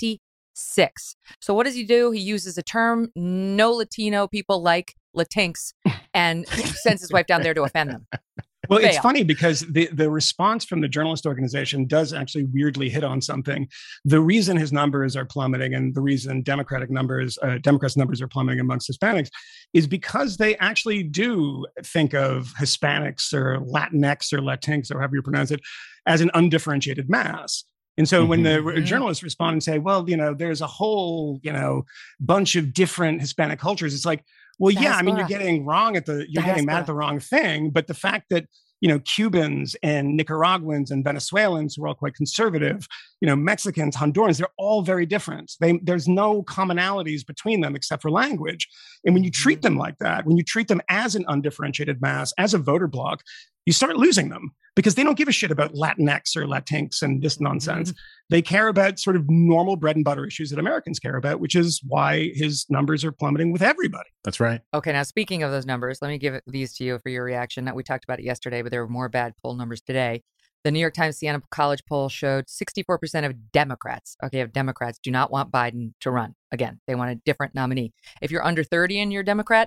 6. So what does he do? He uses a term no Latino people like, Latinx, and sends his wife down there to offend them. Well, it's funny because the response from the journalist organization does actually weirdly hit on something. The reason his numbers are plummeting and the reason Democrats' numbers are plummeting amongst Hispanics is because they actually do think of Hispanics or Latinx or Latinx or however you pronounce it as an undifferentiated mass. And so when the journalists respond and say, well, there's a whole, bunch of different Hispanic cultures, it's like, well, yeah, I mean, you're getting mad at the wrong thing. But the fact that, Cubans and Nicaraguans and Venezuelans who are all quite conservative, Mexicans, Hondurans, they're all very different. There's no commonalities between them except for language. And when you treat them like that, when you treat them as an undifferentiated mass, as a voter bloc, you start losing them because they don't give a shit about Latinx or Latinx and this nonsense. They care about sort of normal bread and butter issues that Americans care about, which is why his numbers are plummeting with everybody. That's right. Okay, now speaking of those numbers, let me give these to you for your reaction. We talked about it yesterday, but there were more bad poll numbers today. The New York Times Siena College poll showed 64% of Democrats do not want Biden to run. Again, they want a different nominee. If you're under 30 and you're a Democrat,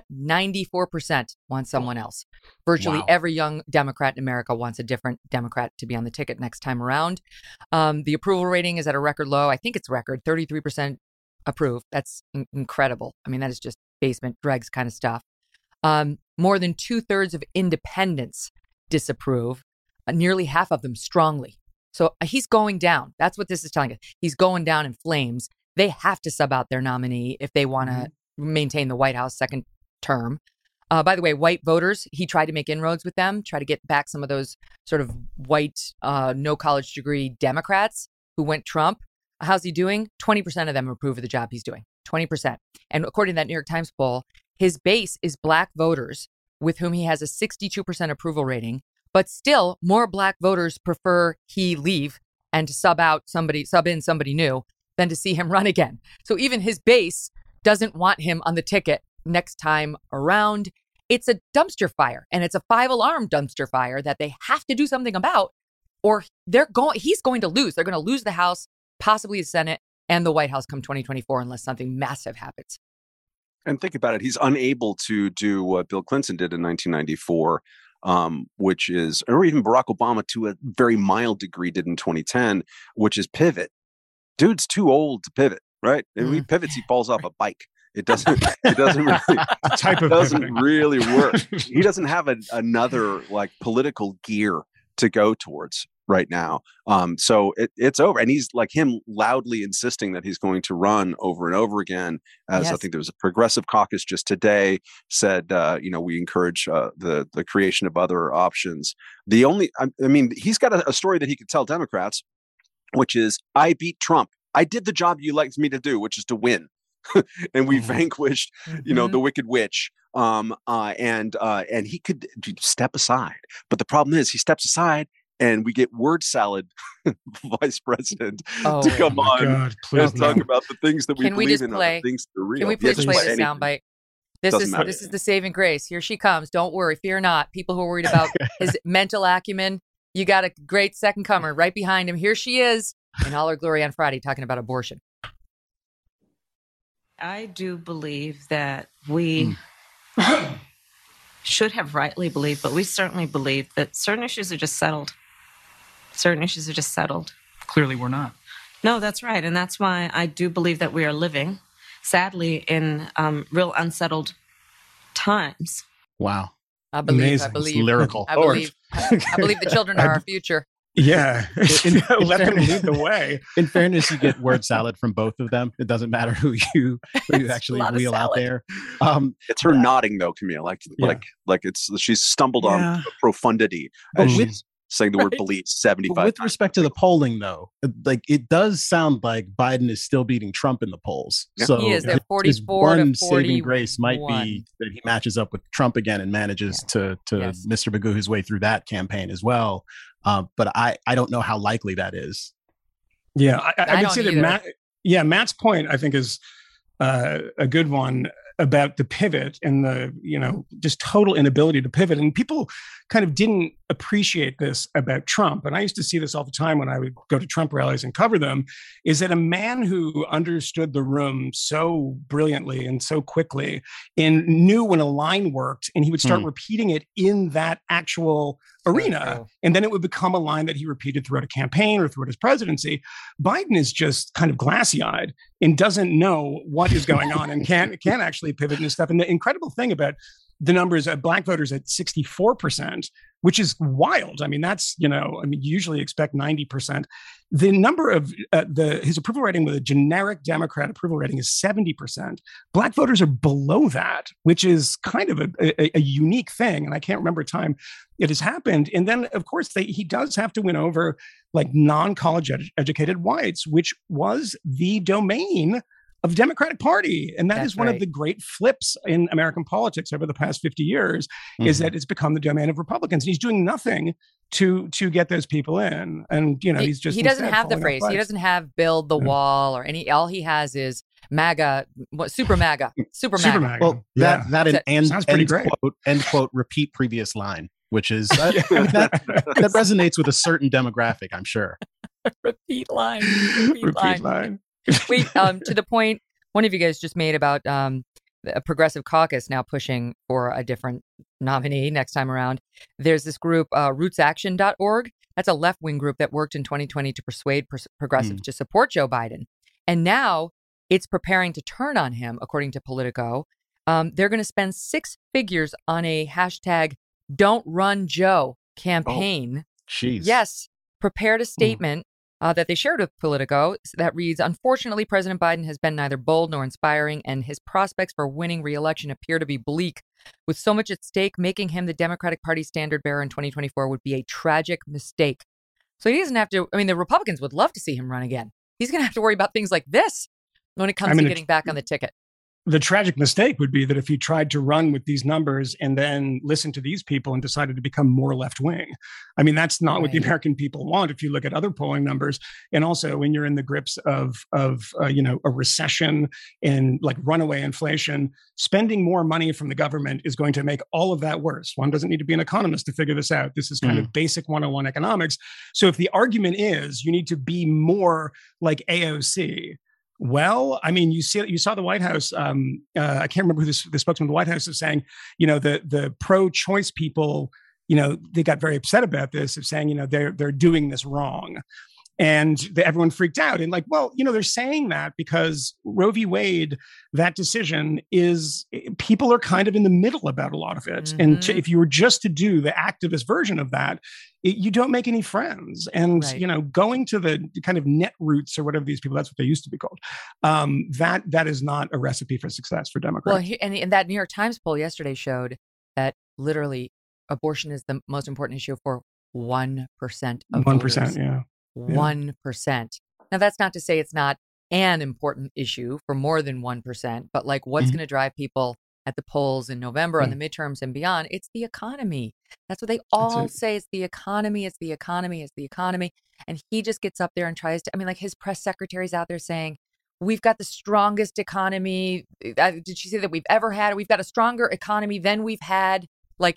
94% want someone else. Virtually every young Democrat in America wants a different Democrat to be on the ticket next time around. The approval rating is at a record low. I think it's record, 33% approve. That's incredible. I mean, that is just basement dregs kind of stuff. More than 2/3 of independents disapprove. Nearly half of them strongly. So he's going down. That's what this is telling us. He's going down in flames. They have to sub out their nominee if they want to maintain the White House second term. By the way, white voters, he tried to make inroads with them, try to get back some of those sort of white, no college degree Democrats who went Trump. How's he doing? 20% of them approve of the job he's doing. 20%. And according to that New York Times poll, his base is black voters with whom he has a 62% approval rating. But still, more black voters prefer he leave and to sub in somebody new than to see him run again. So even his base doesn't want him on the ticket next time around. It's a dumpster fire, and it's a 5-alarm dumpster fire that they have to do something about, or he's going to lose. They're going to lose the House, possibly the Senate, and the White House come 2024 unless something massive happens. And think about it. He's unable to do what Bill Clinton did in 1994. Which is, or even Barack Obama to a very mild degree did in 2010, which is pivot. Dude's too old to pivot, right? If he pivots, he falls off a bike. It doesn't really work. He doesn't have another like political gear to go towards right now. So it's over. And he's like him loudly insisting that he's going to run over and over again. As I think there was a progressive caucus just today said, we encourage the creation of other options. He's got a story that he could tell Democrats, which is, I beat Trump. I did the job you liked me to do, which is to win. And we vanquished, the wicked witch. And he could step aside. But the problem is he steps aside and we get word salad vice president to come on and talk about the things that we believe in, the things that are real. Can we please play this soundbite? This is the saving grace. Here she comes. Don't worry. Fear not. People who are worried about his mental acumen, you got a great second comer right behind him. Here she is in all her glory on Friday talking about abortion. I do believe that we should have rightly believed, but we certainly believe that certain issues are just settled. Clearly we're not. No, that's right. And that's why I do believe that we are living, sadly, in real unsettled times. Wow. I believe. It's lyrical. I believe the children are our future. Yeah. Let them lead the way. In fairness, you get word salad from both of them. It doesn't matter who you actually wheel out there. It's her nodding though, Camille. Like she's stumbled on profundity as she's saying the word believe 75 With respect to the polling though, like it does sound like Biden is still beating Trump in the polls. Yeah. So he is at 44 his one to 41. saving grace might be that he matches up with Trump again and manages to Mr. Magoo his way through that campaign as well. But I don't know how likely that is. Yeah, I would say that Matt's point, I think, is a good one about the pivot and the, just total inability to pivot. And people kind of didn't appreciate this about Trump, and I used to see this all the time when I would go to Trump rallies and cover them, is that a man who understood the room so brilliantly and so quickly and knew when a line worked, and he would start repeating it in that actual arena, and then it would become a line that he repeated throughout a campaign or throughout his presidency. Biden is just kind of glassy-eyed and doesn't know what is going on and can't actually pivot into stuff. And the incredible thing about the numbers of Black voters at 64%, which is wild. I mean, that's, you usually expect 90%. The number of his approval rating with a generic Democrat approval rating is 70%. Black voters are below that, which is kind of a unique thing. And I can't remember a time it has happened. And then, of course, he does have to win over like non-college educated whites, which was the domain of the Democratic Party. And that's one of the great flips in American politics over the past 50 years, is that it's become the domain of Republicans. And he's doing nothing to get those people in. And, he doesn't have the phrase. He doesn't have build the wall or all he has is MAGA, super MAGA, super MAGA. Well, that end quote, repeat previous line, which is, that resonates with a certain demographic, I'm sure. Repeat line. Wait, to the point one of you guys just made about a progressive caucus now pushing for a different nominee next time around. There's this group, rootsaction.org. That's a left-wing group that worked in 2020 to persuade progressives to support Joe Biden. And now it's preparing to turn on him, according to Politico. They're going to spend 6 figures on a hashtag Don't Run Joe campaign. Yes, prepared a statement that they shared with Politico that reads, unfortunately, President Biden has been neither bold nor inspiring, and his prospects for winning re-election appear to be bleak. With so much at stake, making him the Democratic Party standard bearer in 2024 would be a tragic mistake. So he doesn't have to, the Republicans would love to see him run again. He's going to have to worry about things like this when it comes to getting back on the ticket. The tragic mistake would be that if he tried to run with these numbers and then listened to these people and decided to become more left-wing. That's not what the American people want. If you look at other polling numbers, and also when you're in the grips of a recession and like runaway inflation, spending more money from the government is going to make all of that worse. One doesn't need to be an economist to figure this out. This is kind of basic 101 economics. So if the argument is you need to be more like AOC, well, you saw the White House. I can't remember who the spokesman of the White House is saying. The pro-choice people. They got very upset about this, of saying, they're doing this wrong, and everyone freaked out. And they're saying that because Roe v. Wade, that decision is, people are kind of in the middle about a lot of it. And if you were just to do the activist version of that, you don't make any friends. And, going to the kind of net roots or whatever these people, that's what they used to be called. That is not a recipe for success for Democrats. Well, and that New York Times poll yesterday showed that literally abortion is the most important issue for 1% of 1%, voters. 1%. Now, that's not to say it's not an important issue for more than 1%, but what's going to drive people at the polls in November on the midterms and beyond? It's the economy. That's what they all say. It's the economy. It's the economy. It's the economy. And he just gets up there and tries to, his press secretary's out there saying, we've got the strongest economy. Did she say that we've ever had? We've got a stronger economy than we've had. When?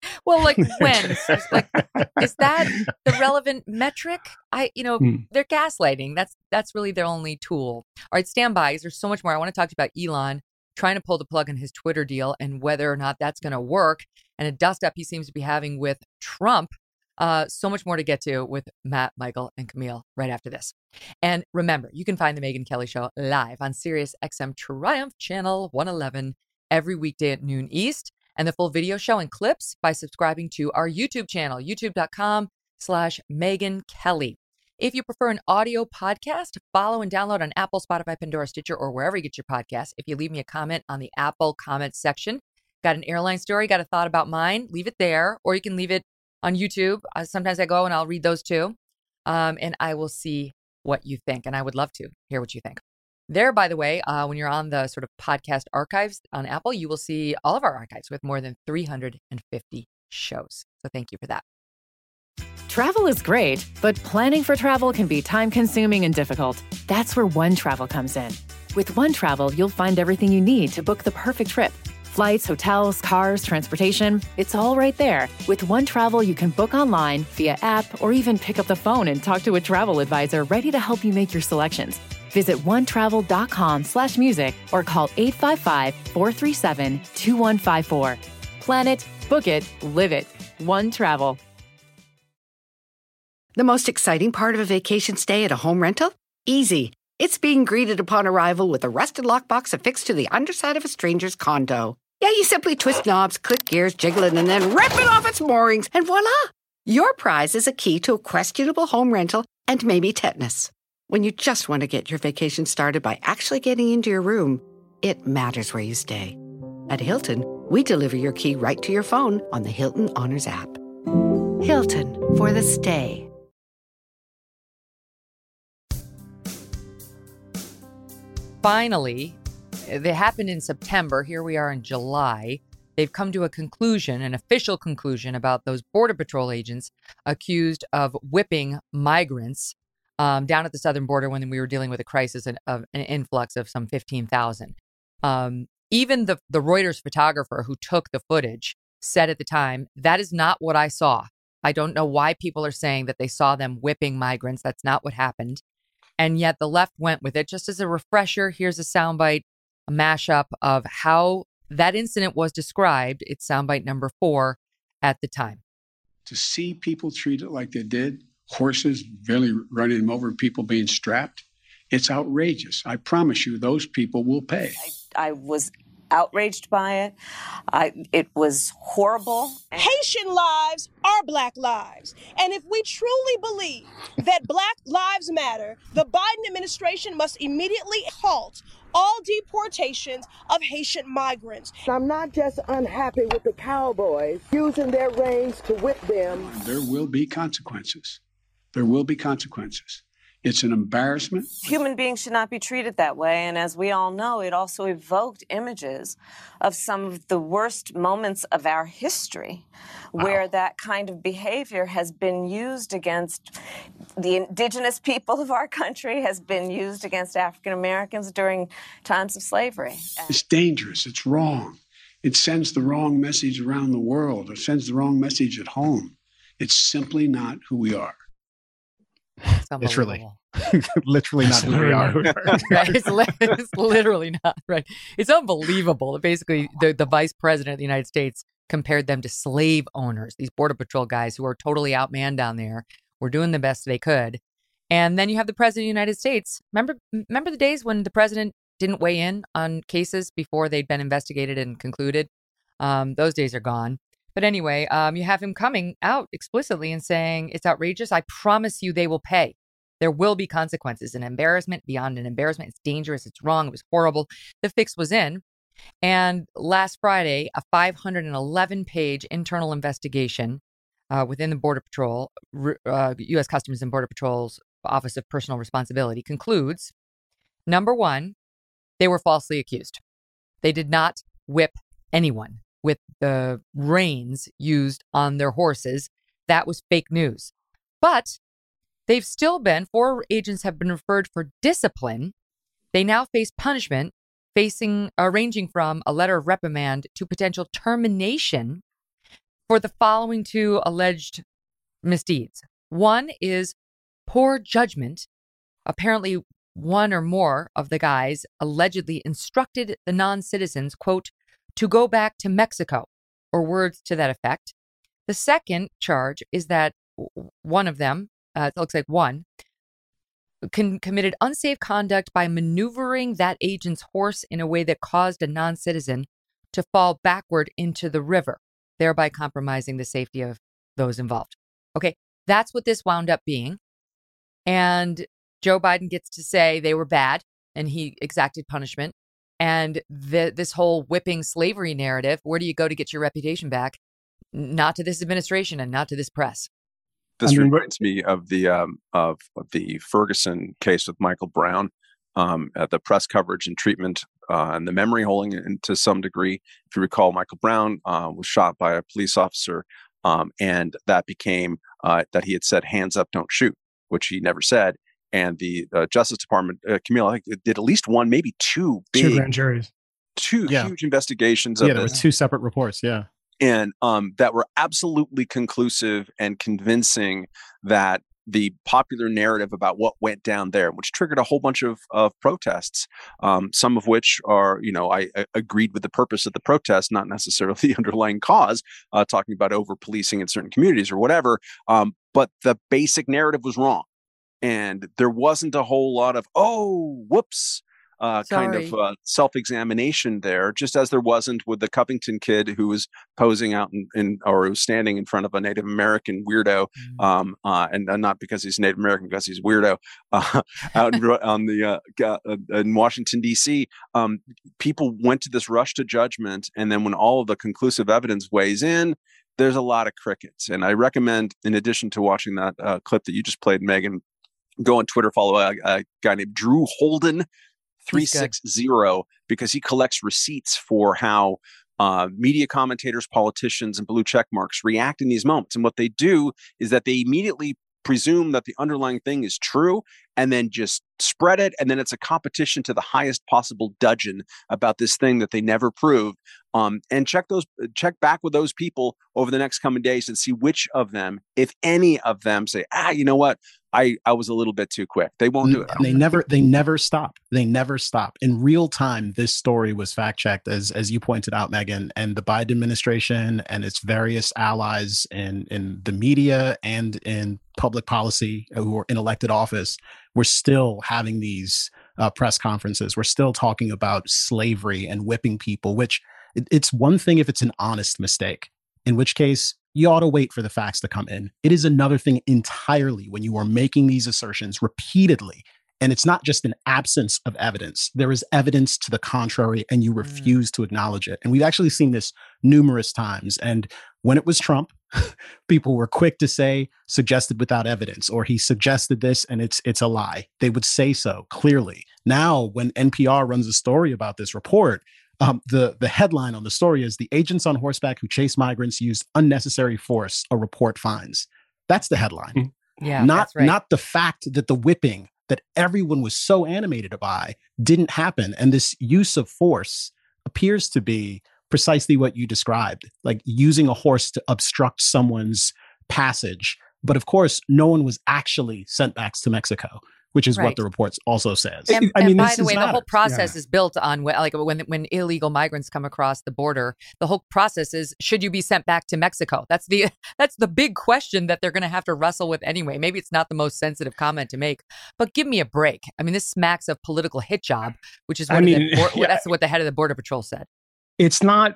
Is that the relevant metric? They're gaslighting. That's really their only tool. All right, stand by. There's so much more. I want to talk to you about Elon trying to pull the plug on his Twitter deal and whether or not that's going to work, and a dust up he seems to be having with Trump. So much more to get to with Matt, Michael, and Camille right after this. And remember, you can find the Megyn Kelly Show live on Sirius XM Triumph Channel 111 every weekday at noon East, and the full video show and clips by subscribing to our YouTube channel, youtube.com/Megyn Kelly. If you prefer an audio podcast, follow and download on Apple, Spotify, Pandora, Stitcher, or wherever you get your podcasts. If you leave me a comment on the Apple comment section, got an airline story, got a thought about mine, leave it there, or you can leave it on YouTube. Sometimes I go and I'll read those too, and I will see what you think, and I would love to hear what you think. There, by the way, when you're on the sort of podcast archives on Apple, you will see all of our archives with more than 350 shows. So thank you for that. Travel is great, but planning for travel can be time-consuming and difficult. That's where OneTravel comes in. With OneTravel, you'll find everything you need to book the perfect trip. Flights, hotels, cars, transportation, it's all right there. With OneTravel, you can book online, via app, or even pick up the phone and talk to a travel advisor ready to help you make your selections. Visit onetravel.com/music or call 855-437-2154. Plan it, book it, live it. OneTravel. The most exciting part of a vacation stay at a home rental? Easy. It's being greeted upon arrival with a rusted lockbox affixed to the underside of a stranger's condo. Yeah, you simply twist knobs, click gears, jiggle it, and then rip it off its moorings, and voila! Your prize is a key to a questionable home rental and maybe tetanus. When you just want to get your vacation started by actually getting into your room, it matters where you stay. At Hilton, we deliver your key right to your phone on the Hilton Honors app. Hilton for the stay. Finally, they happened in September. Here we are in July. They've come to a conclusion, an official conclusion, about those Border Patrol agents accused of whipping migrants down at the southern border when we were dealing with a crisis of an influx of some 15,000. Even the Reuters photographer who took the footage said at the time, that is not what I saw. I don't know why people are saying that they saw them whipping migrants. That's not what happened. And yet the left went with it. Just as a refresher, here's a soundbite, a mashup of how that incident was described. It's soundbite number 4 at the time. To see people treated like they did, horses barely running them over, people being strapped, it's outrageous. I promise you, those people will pay. I was outraged by it. It was horrible. Haitian lives are Black lives. And if we truly believe that Black lives matter, the Biden administration must immediately halt all deportations of Haitian migrants. I'm not just unhappy with the cowboys using their reins to whip them. There will be consequences. There will be consequences. It's an embarrassment. Human beings should not be treated that way. And as we all know, it also evoked images of some of the worst moments of our history, where that kind of behavior has been used against the indigenous people of our country, has been used against African Americans during times of slavery. It's dangerous. It's wrong. It sends the wrong message around the world. It sends the wrong message at home. It's simply not who we are. It's really, literally not who we are. Right? It's literally not right. It's unbelievable. Basically, the vice president of the United States compared them to slave owners, these Border Patrol guys who are totally outmanned down there, were doing the best they could. And then you have the president of the United States. Remember the days when the president didn't weigh in on cases before they'd been investigated and concluded? Those days are gone. But anyway, you have him coming out explicitly and saying, it's outrageous. I promise you they will pay. There will be consequences. An embarrassment beyond an embarrassment. It's dangerous. It's wrong. It was horrible. The fix was in. And last Friday, a 511-page internal investigation within the Border Patrol, U.S. Customs and Border Patrol's Office of Personal Responsibility concludes, number 1, they were falsely accused. They did not whip anyone with the reins used on their horses. That was fake news. But they've still been, 4 agents have been referred for discipline. They now face punishment, ranging from a letter of reprimand to potential termination for the following 2 alleged misdeeds. One is poor judgment. Apparently, one or more of the guys allegedly instructed the non-citizens, quote, to go back to Mexico, or words to that effect. The second charge is that one of them, it looks like one, committed unsafe conduct by maneuvering that agent's horse in a way that caused a non-citizen to fall backward into the river, thereby compromising the safety of those involved. Okay, that's what this wound up being. And Joe Biden gets to say they were bad and he exacted punishment. And this whole whipping slavery narrative, where do you go to get your reputation back? Not to this administration and not to this press. This reminds me of the Ferguson case with Michael Brown, the press coverage and treatment and the memory holding, and to some degree, if you recall, Michael Brown was shot by a police officer, and that became that he had said, "Hands up, don't shoot," which he never said. And the Justice Department, Camille, I think it did at least one, maybe 2 big, 2 grand juries. two huge investigations of there were two separate reports. Yeah. And that were absolutely conclusive and convincing that the popular narrative about what went down there, which triggered a whole bunch of protests, some of which are, I agreed with the purpose of the protest, not necessarily the underlying cause, talking about over-policing in certain communities or whatever. But the basic narrative was wrong. And there wasn't a whole lot of, whoops, kind of self-examination there, just as there wasn't with the Covington kid who was posing out or who was standing in front of a Native American weirdo, and not because he's Native American, because he's weirdo, out in Washington, D.C. People went to this rush to judgment, and then when all of the conclusive evidence weighs in, there's a lot of crickets. And I recommend, in addition to watching that clip that you just played, Megan, go on Twitter, follow a guy named Drew Holden 360, because he collects receipts for how media commentators, politicians, and blue check marks react in these moments. And what they do is that they immediately presume that the underlying thing is true and then just spread it. And then it's a competition to the highest possible dudgeon about this thing that they never proved. And check back with those people over the next coming days and see which of them, if any of them, say, you know what? I was a little bit too quick. They won't do it. They never stop. They never stop. In real time, this story was fact checked, as you pointed out, Megan, and the Biden administration and its various allies in the media and in public policy who are in elected office. We're still having these press conferences. We're still talking about slavery and whipping people, which it's one thing if it's an honest mistake, in which case you ought to wait for the facts to come in. It is another thing entirely when you are making these assertions repeatedly, and it's not just an absence of evidence. There is evidence to the contrary, and you refuse to acknowledge it. And we've actually seen this numerous times. And when it was Trump, people were quick to say, suggested without evidence, or he suggested this and it's a lie. They would say so clearly. Now, when NPR runs a story about this report, the headline on the story is "The agents on horseback who chase migrants used unnecessary force, a report finds." That's the headline. Yeah, not the fact that the whipping that everyone was so animated by didn't happen. And this use of force appears to be precisely what you described, like using a horse to obstruct someone's passage. But of course, no one was actually sent back to Mexico, which is what the report also says. And by the way, the whole process is built on when illegal migrants come across the border, the whole process is, should you be sent back to Mexico? That's the big question that they're going to have to wrestle with anyway. Maybe it's not the most sensitive comment to make, but give me a break. I mean, this smacks of political hit job, which is that's what the head of the Border Patrol said. It's not,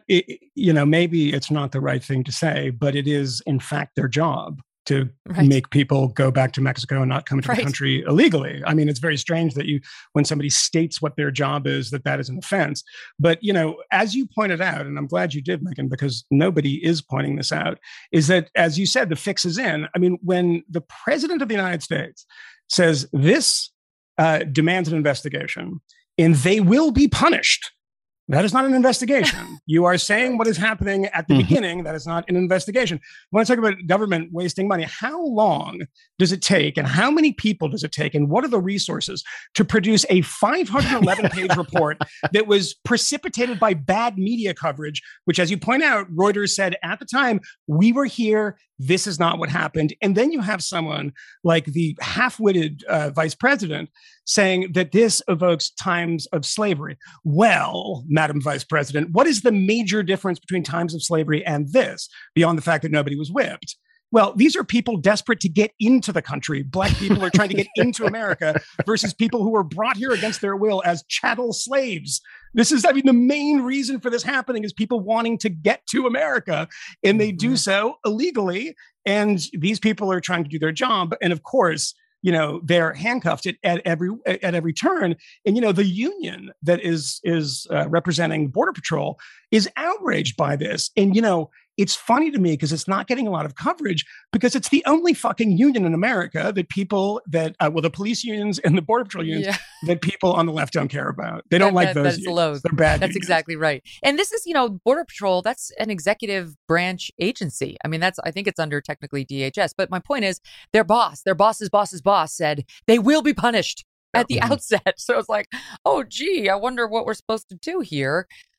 maybe it's not the right thing to say, but it is in fact their job to make people go back to Mexico and not come into the country illegally. I mean, it's very strange that when somebody states what their job is, that is an offense. But, as you pointed out, and I'm glad you did, Megan, because nobody is pointing this out, is that, as you said, the fix is in. I mean, when the president of the United States says this demands an investigation and they will be punished, that is not an investigation. You are saying what is happening at the beginning. That is not an investigation. When I talk about government wasting money, how long does it take and how many people does it take and what are the resources to produce a 511-page report that was precipitated by bad media coverage, which, as you point out, Reuters said at the time, we were here, this is not what happened. And then you have someone like the half-witted vice president saying that this evokes times of slavery. Well, Madam Vice President, what is the major difference between times of slavery and this, beyond the fact that nobody was whipped? Well, these are people desperate to get into the country. Black people are trying to get into America versus people who were brought here against their will as chattel slaves. The main reason for this happening is people wanting to get to America, and they do so illegally. And these people are trying to do their job. And of course, they're handcuffed at every turn. And, the union that is representing Border Patrol is outraged by this. And, it's funny to me because it's not getting a lot of coverage because it's the only fucking union in America that people the police unions and the Border Patrol unions that people on the left don't care about. They don't like those unions. They're bad That's unions. Exactly right. And this is, Border Patrol, that's an executive branch agency. I mean, I think it's under technically DHS. But my point is their boss's boss said they will be punished at the outset. So it's like, oh, gee, I wonder what we're supposed to do here.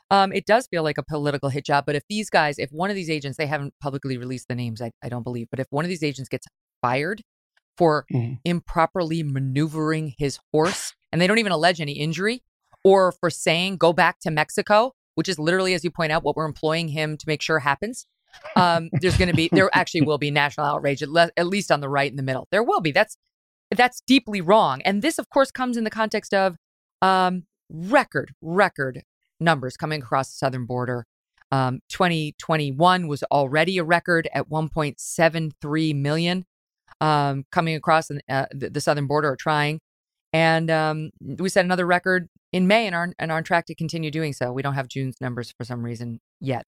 It does feel like a political hit job. But if one of these agents, they haven't publicly released the names, I don't believe, but if one of these agents gets fired for improperly maneuvering his horse, and they don't even allege any injury, or for saying, go back to Mexico, which is literally, as you point out, what we're employing him to make sure happens. There actually will be national outrage, at least on the right and the middle. There will be. That's deeply wrong. And this, of course, comes in the context of record numbers coming across the southern border. 2021 was already a record at 1.73 million coming across the southern border, or trying. And we set another record in May and are on track to continue doing so. We don't have June's numbers for some reason yet.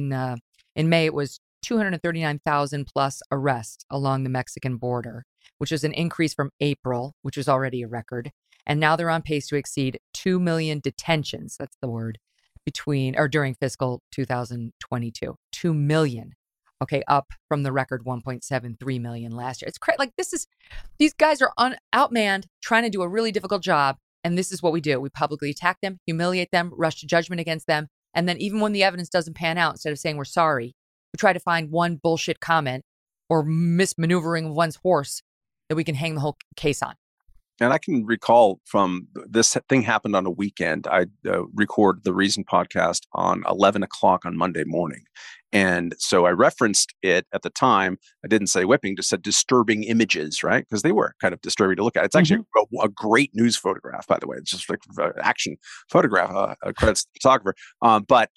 In May, it was 239,000 plus arrests along the Mexican border, which is an increase from April, which was already a record. And now they're on pace to exceed 2 million detentions. That's the word during fiscal 2022. 2 million. Okay, up from the record 1.73 million last year. It's crazy. Like, these guys are outmanned, trying to do a really difficult job. And this is what we do. We publicly attack them, humiliate them, rush to judgment against them. And then even when the evidence doesn't pan out, instead of saying we're sorry, we try to find one bullshit comment or mismaneuvering of one's horse that we can hang the whole case on. And I can recall from this thing happened on a weekend. I record the Reason podcast on 11 o'clock on Monday morning. And so I referenced it at the time. I didn't say whipping, just said disturbing images, right? Because they were kind of disturbing to look at. It's actually a great news photograph, by the way. It's just like an action photograph, credits to the photographer. But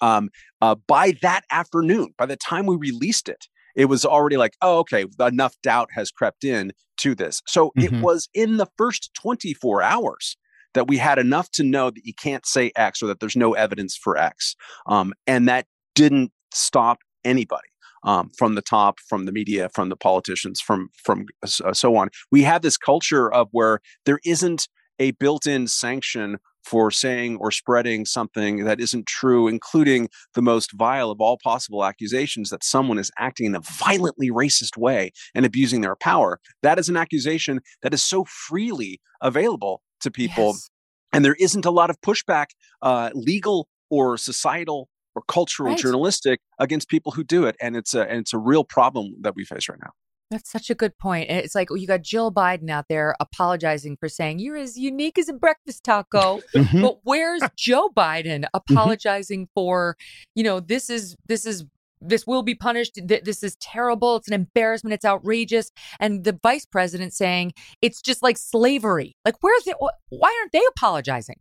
by that afternoon, by the time we released it, it was already like, oh, okay, enough doubt has crept in to this. So it was in the first 24 hours that we had enough to know that you can't say X, or that there's no evidence for X. And that didn't stop anybody from the top, from the media, from the politicians, from so on. We have this culture of where there isn't a built-in sanction for saying or spreading something that isn't true, including the most vile of all possible accusations that someone is acting in a violently racist way and abusing their power. That is an accusation that is so freely available to people. Yes. And there isn't a lot of pushback, legal or societal or cultural, journalistic, against people who do it. And it's a real problem that we face right now. That's such a good point. It's like, you got Jill Biden out there apologizing for saying you're as unique as a breakfast taco. But where's Joe Biden apologizing for, this will be punished. This is terrible. It's an embarrassment. It's outrageous. And the vice president saying it's just like slavery. Like, where's it? Why aren't they apologizing?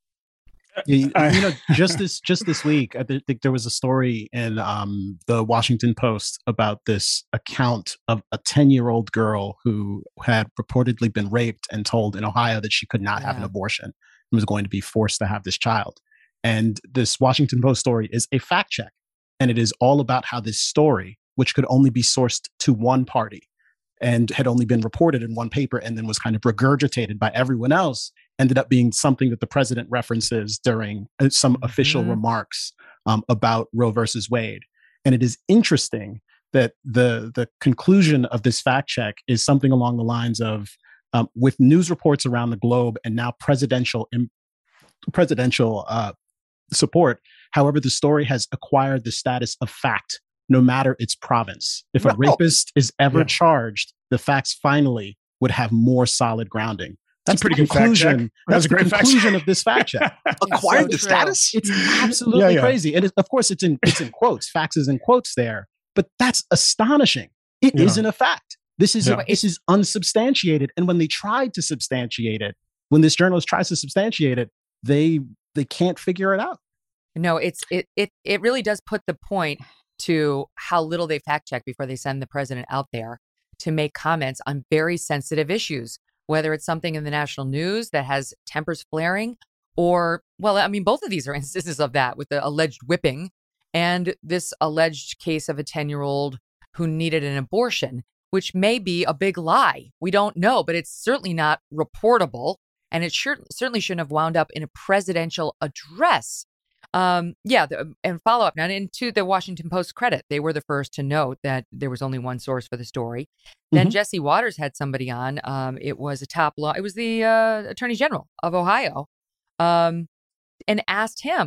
Just this week, I think there was a story in the Washington Post about this account of a 10-year-old girl who had reportedly been raped and told in Ohio that she could not have an abortion and was going to be forced to have this child. And this Washington Post story is a fact check. And it is all about how this story, which could only be sourced to one party and had only been reported in one paper and then was kind of regurgitated by everyone else, ended up being something that the president references during some official remarks about Roe versus Wade. And it is interesting that the conclusion of this fact check is something along the lines of, with news reports around the globe and now presidential support, however, the story has acquired the status of fact, no matter its province. If a rapist is ever charged, the facts finally would have more solid grounding. That's a pretty good fact check. That's a great conclusion of this fact check. Acquired the status? It's absolutely crazy. And of course, it's in quotes. Facts is in quotes there. But that's astonishing. It isn't a fact. This is unsubstantiated. And when they tried to substantiate it, when this journalist tries to substantiate it, they can't figure it out. No, it really does put the point to how little they fact check before they send the president out there to make comments on very sensitive issues, whether it's something in the national news that has tempers flaring, or, well, I mean, both of these are instances of that, with the alleged whipping and this alleged case of a 10-year-old who needed an abortion, which may be a big lie. We don't know, but it's certainly not reportable. And it certainly shouldn't have wound up in a presidential address. And follow up now, and to the Washington Post credit, they were the first to note that there was only one source for the story. Then Jesse Waters had somebody on. It was the Attorney General of Ohio, and asked him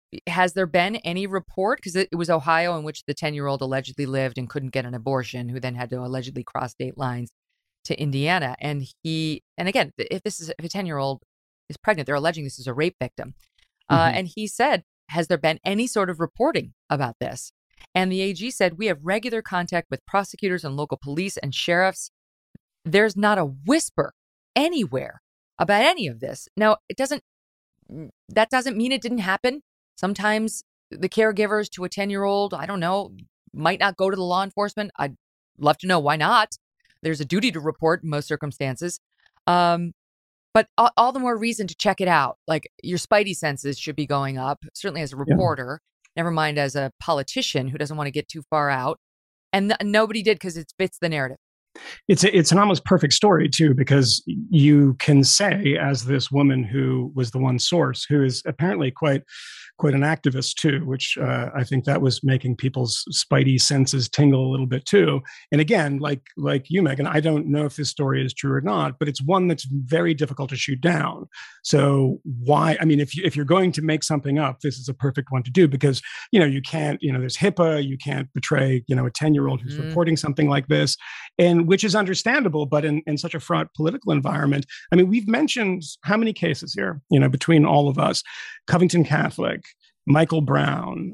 has there been any report? Because it was Ohio in which the 10-year-old allegedly lived and couldn't get an abortion, who then had to allegedly cross state lines to Indiana. And again, if a 10-year-old is pregnant, they're alleging this is a rape victim. And he said, has there been any sort of reporting about this? And the AG said, we have regular contact with prosecutors and local police and sheriffs. There's not a whisper anywhere about any of this. Now, that doesn't mean it didn't happen. Sometimes the caregivers to a 10-year-old, I don't know, might not go to the law enforcement. I'd love to know why not. There's a duty to report in most circumstances. But all the more reason to check it out. Like, your spidey senses should be going up, certainly as a reporter, never mind as a politician who doesn't want to get too far out. And nobody did, because it fits the narrative. It's an almost perfect story, too, because you can say, as this woman who was the one source, who is apparently quite an activist, too, which I think that was making people's spidey senses tingle a little bit, too. And again, like you, Megan, I don't know if this story is true or not, but it's one that's very difficult to shoot down. So why? I mean, if you're going to make something up, this is a perfect one to do, because, you can't, there's HIPAA, you can't betray, a 10-year-old who's reporting something like this, and which is understandable, but in such a fraught political environment. I mean, we've mentioned how many cases here, between all of us, Covington Catholic, Michael Brown,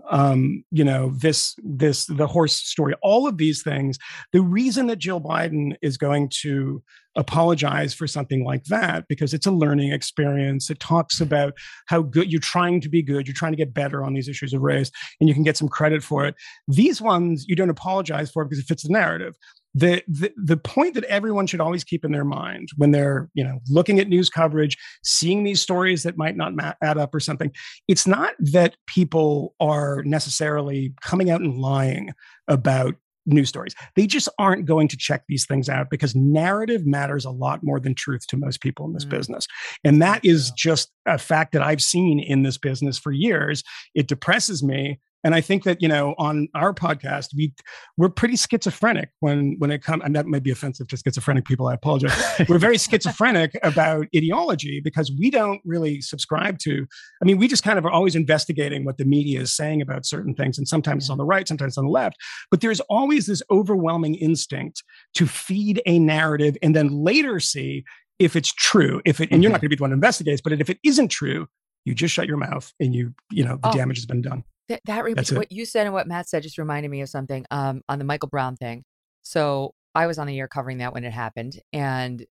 the horse story, all of these things. The reason that Jill Biden is going to apologize for something like that, because it's a learning experience. It talks about how good you're trying to be good. You're trying to get better on these issues of race, and you can get some credit for it. These ones you don't apologize for because it fits the narrative. The point that everyone should always keep in their mind when they're, looking at news coverage, seeing these stories that might not add up or something, it's not that people are necessarily coming out and lying about news stories. They just aren't going to check these things out, because narrative matters a lot more than truth to most people in this business. And that is just a fact that I've seen in this business for years. It depresses me. And I think that, on our podcast, we're pretty schizophrenic when it comes, and that might be offensive to schizophrenic people, I apologize. We're very schizophrenic about ideology, because we don't really subscribe to, we just kind of are always investigating what the media is saying about certain things. And sometimes it's on the right, sometimes it's on the left. But there's always this overwhelming instinct to feed a narrative and then later see if it's true. And you're not going to be the one who investigates, but if it isn't true, you just shut your mouth and the damage has been done. What you said and what Matt said just reminded me of something on the Michael Brown thing. So I was on the air covering that when it happened, and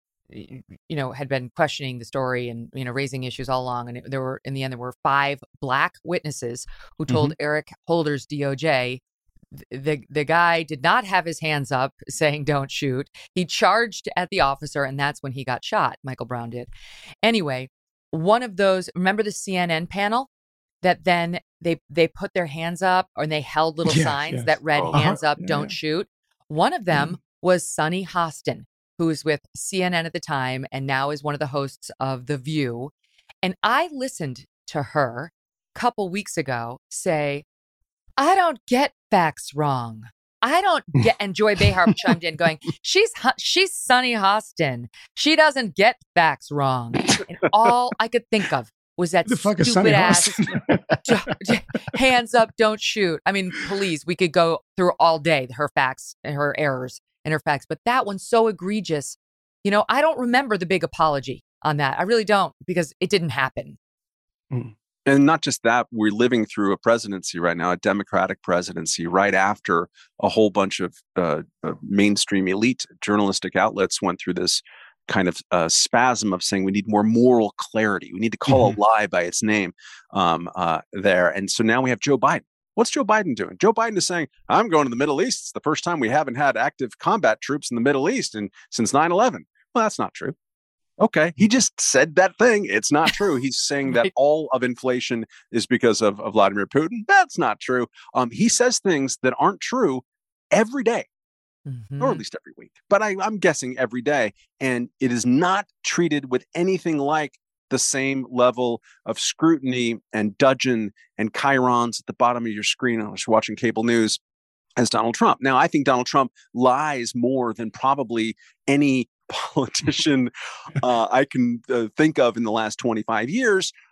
had been questioning the story and raising issues all along. And in the end there were 5 Black witnesses who told Eric Holder's DOJ the guy did not have his hands up saying don't shoot. He charged at the officer, and that's when he got shot. Michael Brown did. Anyway, one of those, remember the CNN panel? That then they put their hands up, and they held little signs that read hands up, don't shoot. One of them was Sunny Hostin, who was with CNN at the time and now is one of the hosts of The View. And I listened to her a couple weeks ago say, I don't get facts wrong. I don't get, and Joy Behar chimed in going, she's Sunny Hostin. She doesn't get facts wrong. And all I could think of was that stupid ass hands up, don't shoot. Please, we could go through all day, her facts and her errors and her facts. But that one's so egregious. I don't remember the big apology on that. I really don't, because it didn't happen. And not just that, we're living through a presidency right now, a Democratic presidency, right after a whole bunch of mainstream elite journalistic outlets went through this kind of spasm of saying we need more moral clarity. We need to call a lie by its name there. And so now we have Joe Biden. What's Joe Biden doing? Joe Biden is saying, I'm going to the Middle East. It's the first time we haven't had active combat troops in the Middle East since 9/11. Well, that's not true. Okay, he just said that thing. It's not true. He's saying that all of inflation is because of Vladimir Putin. That's not true. He says things that aren't true every day. Or at least every week, but I'm guessing every day. And it is not treated with anything like the same level of scrutiny and dudgeon and chyrons at the bottom of your screen unless you're watching cable news as Donald Trump. Now, I think Donald Trump lies more than probably any politician I can think of in the last 25 years.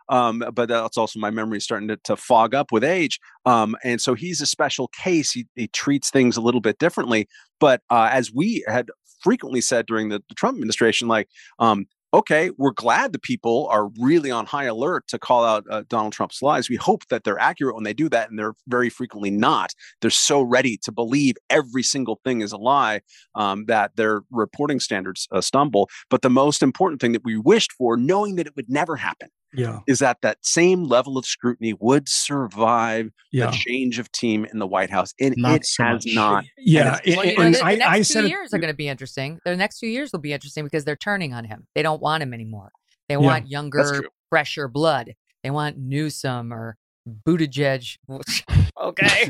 but that's also my memory starting to fog up with age. And so he's a special case. He treats things a little bit differently. But as we had frequently said during the Trump administration, like, okay, we're glad the people are really on high alert to call out Donald Trump's lies. We hope that they're accurate when they do that, and they're very frequently not. They're so ready to believe every single thing is a lie that their reporting standards stumble. But the most important thing that we wished for, knowing that it would never happen, is that same level of scrutiny would survive the change of team in the White House. And it has not. Yeah. The next 2 years are going to be interesting. The next 2 years will be interesting because they're turning on him. They don't want him anymore. They want younger, fresher blood. They want Newsom or Buttigieg. Okay.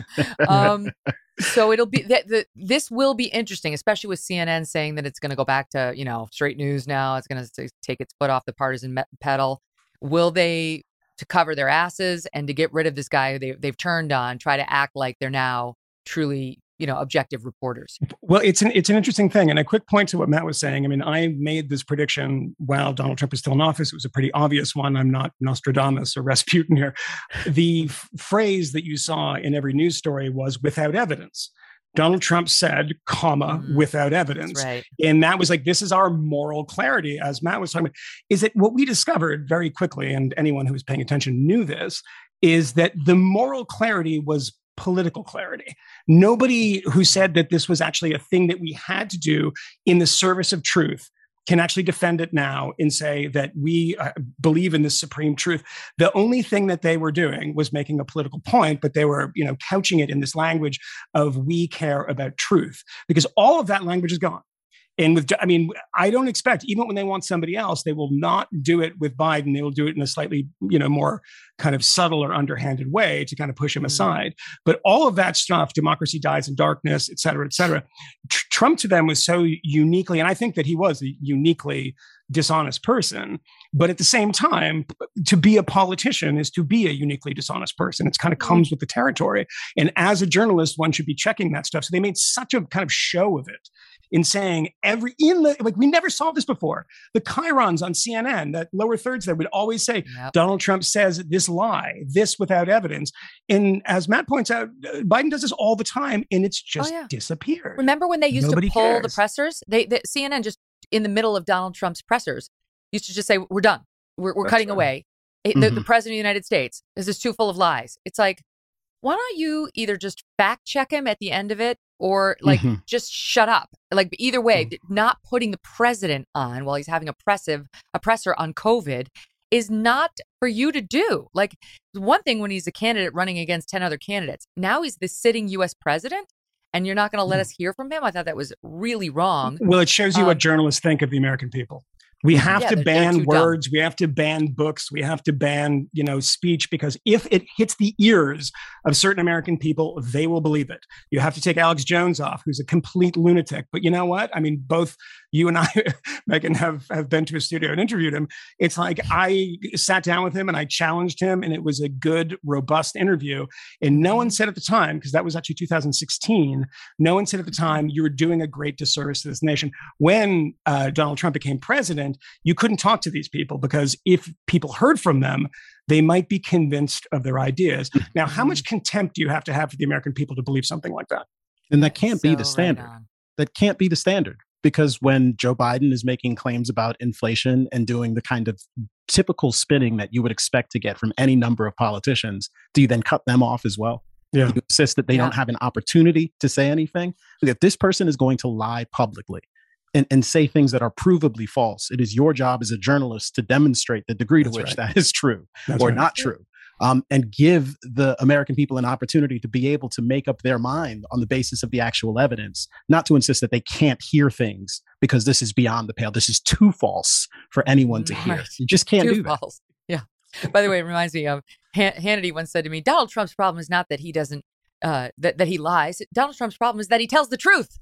So it'll be this will be interesting, especially with CNN saying that it's going to go back to, straight news now. It's going to take its foot off the partisan pedal. Will they, to cover their asses and to get rid of this guy who they've turned on, try to act like they're now truly, objective reporters? Well, it's an interesting thing. And a quick point to what Matt was saying. I mean, I made this prediction while Donald Trump was still in office. It was a pretty obvious one. I'm not Nostradamus or Rasputin here. The phrase that you saw in every news story was "without evidence." Donald Trump said, without evidence. Right. And that was like, this is our moral clarity, as Matt was talking about, is that what we discovered very quickly, and anyone who was paying attention knew this, is that the moral clarity was political clarity. Nobody who said that this was actually a thing that we had to do in the service of truth can actually defend it now and say that we believe in this supreme truth. The only thing that they were doing was making a political point, but they were, couching it in this language of "we care about truth," because all of that language is gone. And I don't expect, even when they want somebody else, they will not do it with Biden. They will do it in a slightly, more kind of subtle or underhanded way to kind of push him aside. But all of that stuff, democracy dies in darkness, et cetera, et cetera. Trump to them was so uniquely, and I think that he was a uniquely dishonest person. But at the same time, to be a politician is to be a uniquely dishonest person. It kind of comes with the territory. And as a journalist, one should be checking that stuff. So they made such a kind of show of it in saying we never saw this before. The chyrons on CNN, that lower thirds there, would always say, Donald Trump says this lie, this without evidence. And as Matt points out, Biden does this all the time, and it's just disappeared. Remember when they used to pull the pressers? CNN just in the middle of Donald Trump's pressers used to just say, "We're done. We're cutting away." The president of the United States is just too full of lies. It's like, why don't you either just fact check him at the end of it, or just shut up? Like, either way, not putting the president on while he's having a presser on COVID is not for you to do. Like, one thing when he's a candidate running against 10 other candidates. Now he's the sitting U.S. president, and you're not going to let us hear from him? I thought that was really wrong. Well, it shows you what journalists think of the American people. We have to ban words. We have to ban books. We have to ban, speech, because if it hits the ears of certain American people, they will believe it. You have to take Alex Jones off, who's a complete lunatic. But you know what? I mean, both you and I, Megan, have been to a studio and interviewed him. It's like I sat down with him and I challenged him, and it was a good, robust interview. And no one said at the time, because that was actually 2016, no one said at the time, you were doing a great disservice to this nation. When Donald Trump became president, you couldn't talk to these people, because if people heard from them, they might be convinced of their ideas. Now, how much contempt do you have to have for the American people to believe something like that? And that can't be the standard. That can't be the standard, because when Joe Biden is making claims about inflation and doing the kind of typical spinning that you would expect to get from any number of politicians, do you then cut them off as well? Yeah. You insist that they don't have an opportunity to say anything? If this person is going to lie publicly and say things that are provably false, it is your job as a journalist to demonstrate the degree to which that is true or not true. And give the American people an opportunity to be able to make up their mind on the basis of the actual evidence, not to insist that they can't hear things because this is beyond the pale. This is too false for anyone to hear. You just can't do that. Yeah. By the way, it reminds me of Hannity once said to me, Donald Trump's problem is not that he doesn't, that he lies. Donald Trump's problem is that he tells the truth.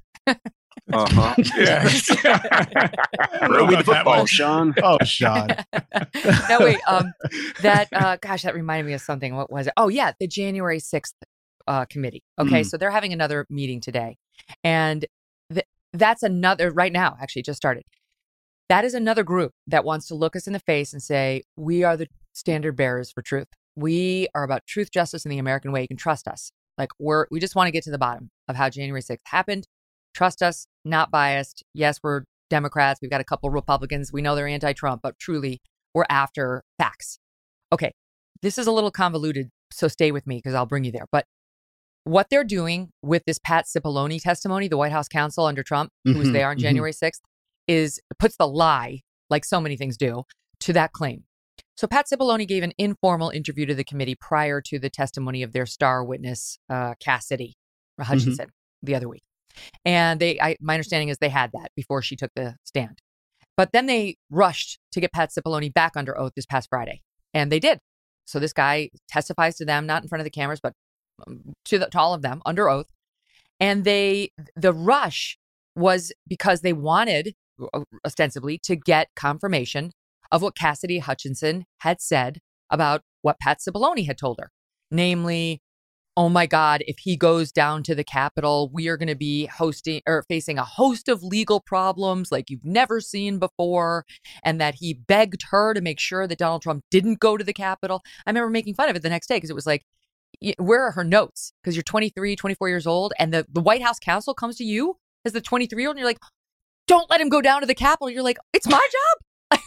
Throw me the football, Sean. Oh, Sean. No, wait. That reminded me of something. What was it? Oh, yeah, the January 6th committee. Okay, so they're having another meeting today, and that's another right now. Actually, just started. That is another group that wants to look us in the face and say we are the standard bearers for truth. We are about truth, justice, and the American way. You can trust us. Like we just want to get to the bottom of how January 6th happened. Trust us, not biased. Yes, we're Democrats. We've got a couple Republicans. We know they're anti-Trump, but truly we're after facts. Okay, this is a little convoluted, so stay with me because I'll bring you there. But what they're doing with this Pat Cipollone testimony, the White House counsel under Trump, who was there on January 6th, puts the lie, like so many things do, to that claim. So Pat Cipollone gave an informal interview to the committee prior to the testimony of their star witness, Cassidy Hutchinson, the other week. And my understanding is they had that before she took the stand. But then they rushed to get Pat Cipollone back under oath this past Friday. And they did. So this guy testifies to them, not in front of the cameras, but to all of them under oath. And the rush was because they wanted, ostensibly, to get confirmation of what Cassidy Hutchinson had said about what Pat Cipollone had told her. Namely, oh my God, if he goes down to the Capitol, we are going to be facing a host of legal problems like you've never seen before, and that he begged her to make sure that Donald Trump didn't go to the Capitol. I remember making fun of it the next day because it was like, where are her notes? Because you're 23, 24 years old, and the White House counsel comes to you as the 23-year-old, and you're like, don't let him go down to the Capitol. You're like, it's my job.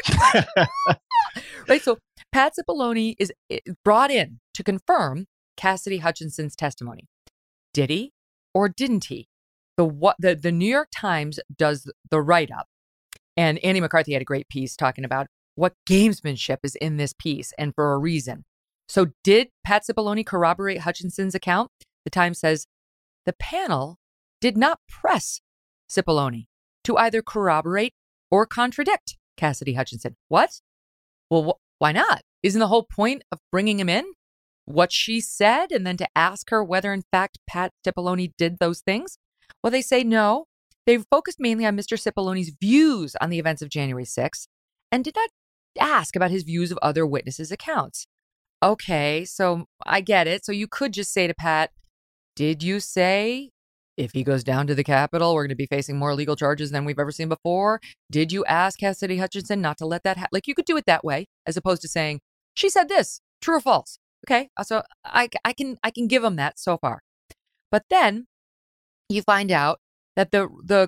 Right? So Pat Cipollone is brought in to confirm Cassidy Hutchinson's testimony. Did he or didn't he? The New York Times does the write-up, and Andy McCarthy had a great piece talking about what gamesmanship is in this piece, and for a reason. So did Pat Cipollone corroborate Hutchinson's account? The Times says the panel did not press Cipollone to either corroborate or contradict Cassidy Hutchinson. What? Well, why not? Isn't the whole point of bringing him in what she said and then to ask her whether, in fact, Pat Cipollone did those things? Well, they say no. They focused mainly on Mr. Cipollone's views on the events of January 6th and did not ask about his views of other witnesses' accounts. Okay, so I get it. So you could just say to Pat, did you say if he goes down to the Capitol, we're going to be facing more legal charges than we've ever seen before? Did you ask Cassidy Hutchinson not to let that happen? Like, you could do it that way, as opposed to saying, she said this, true or false? Okay, so I can give him that so far. But then you find out that the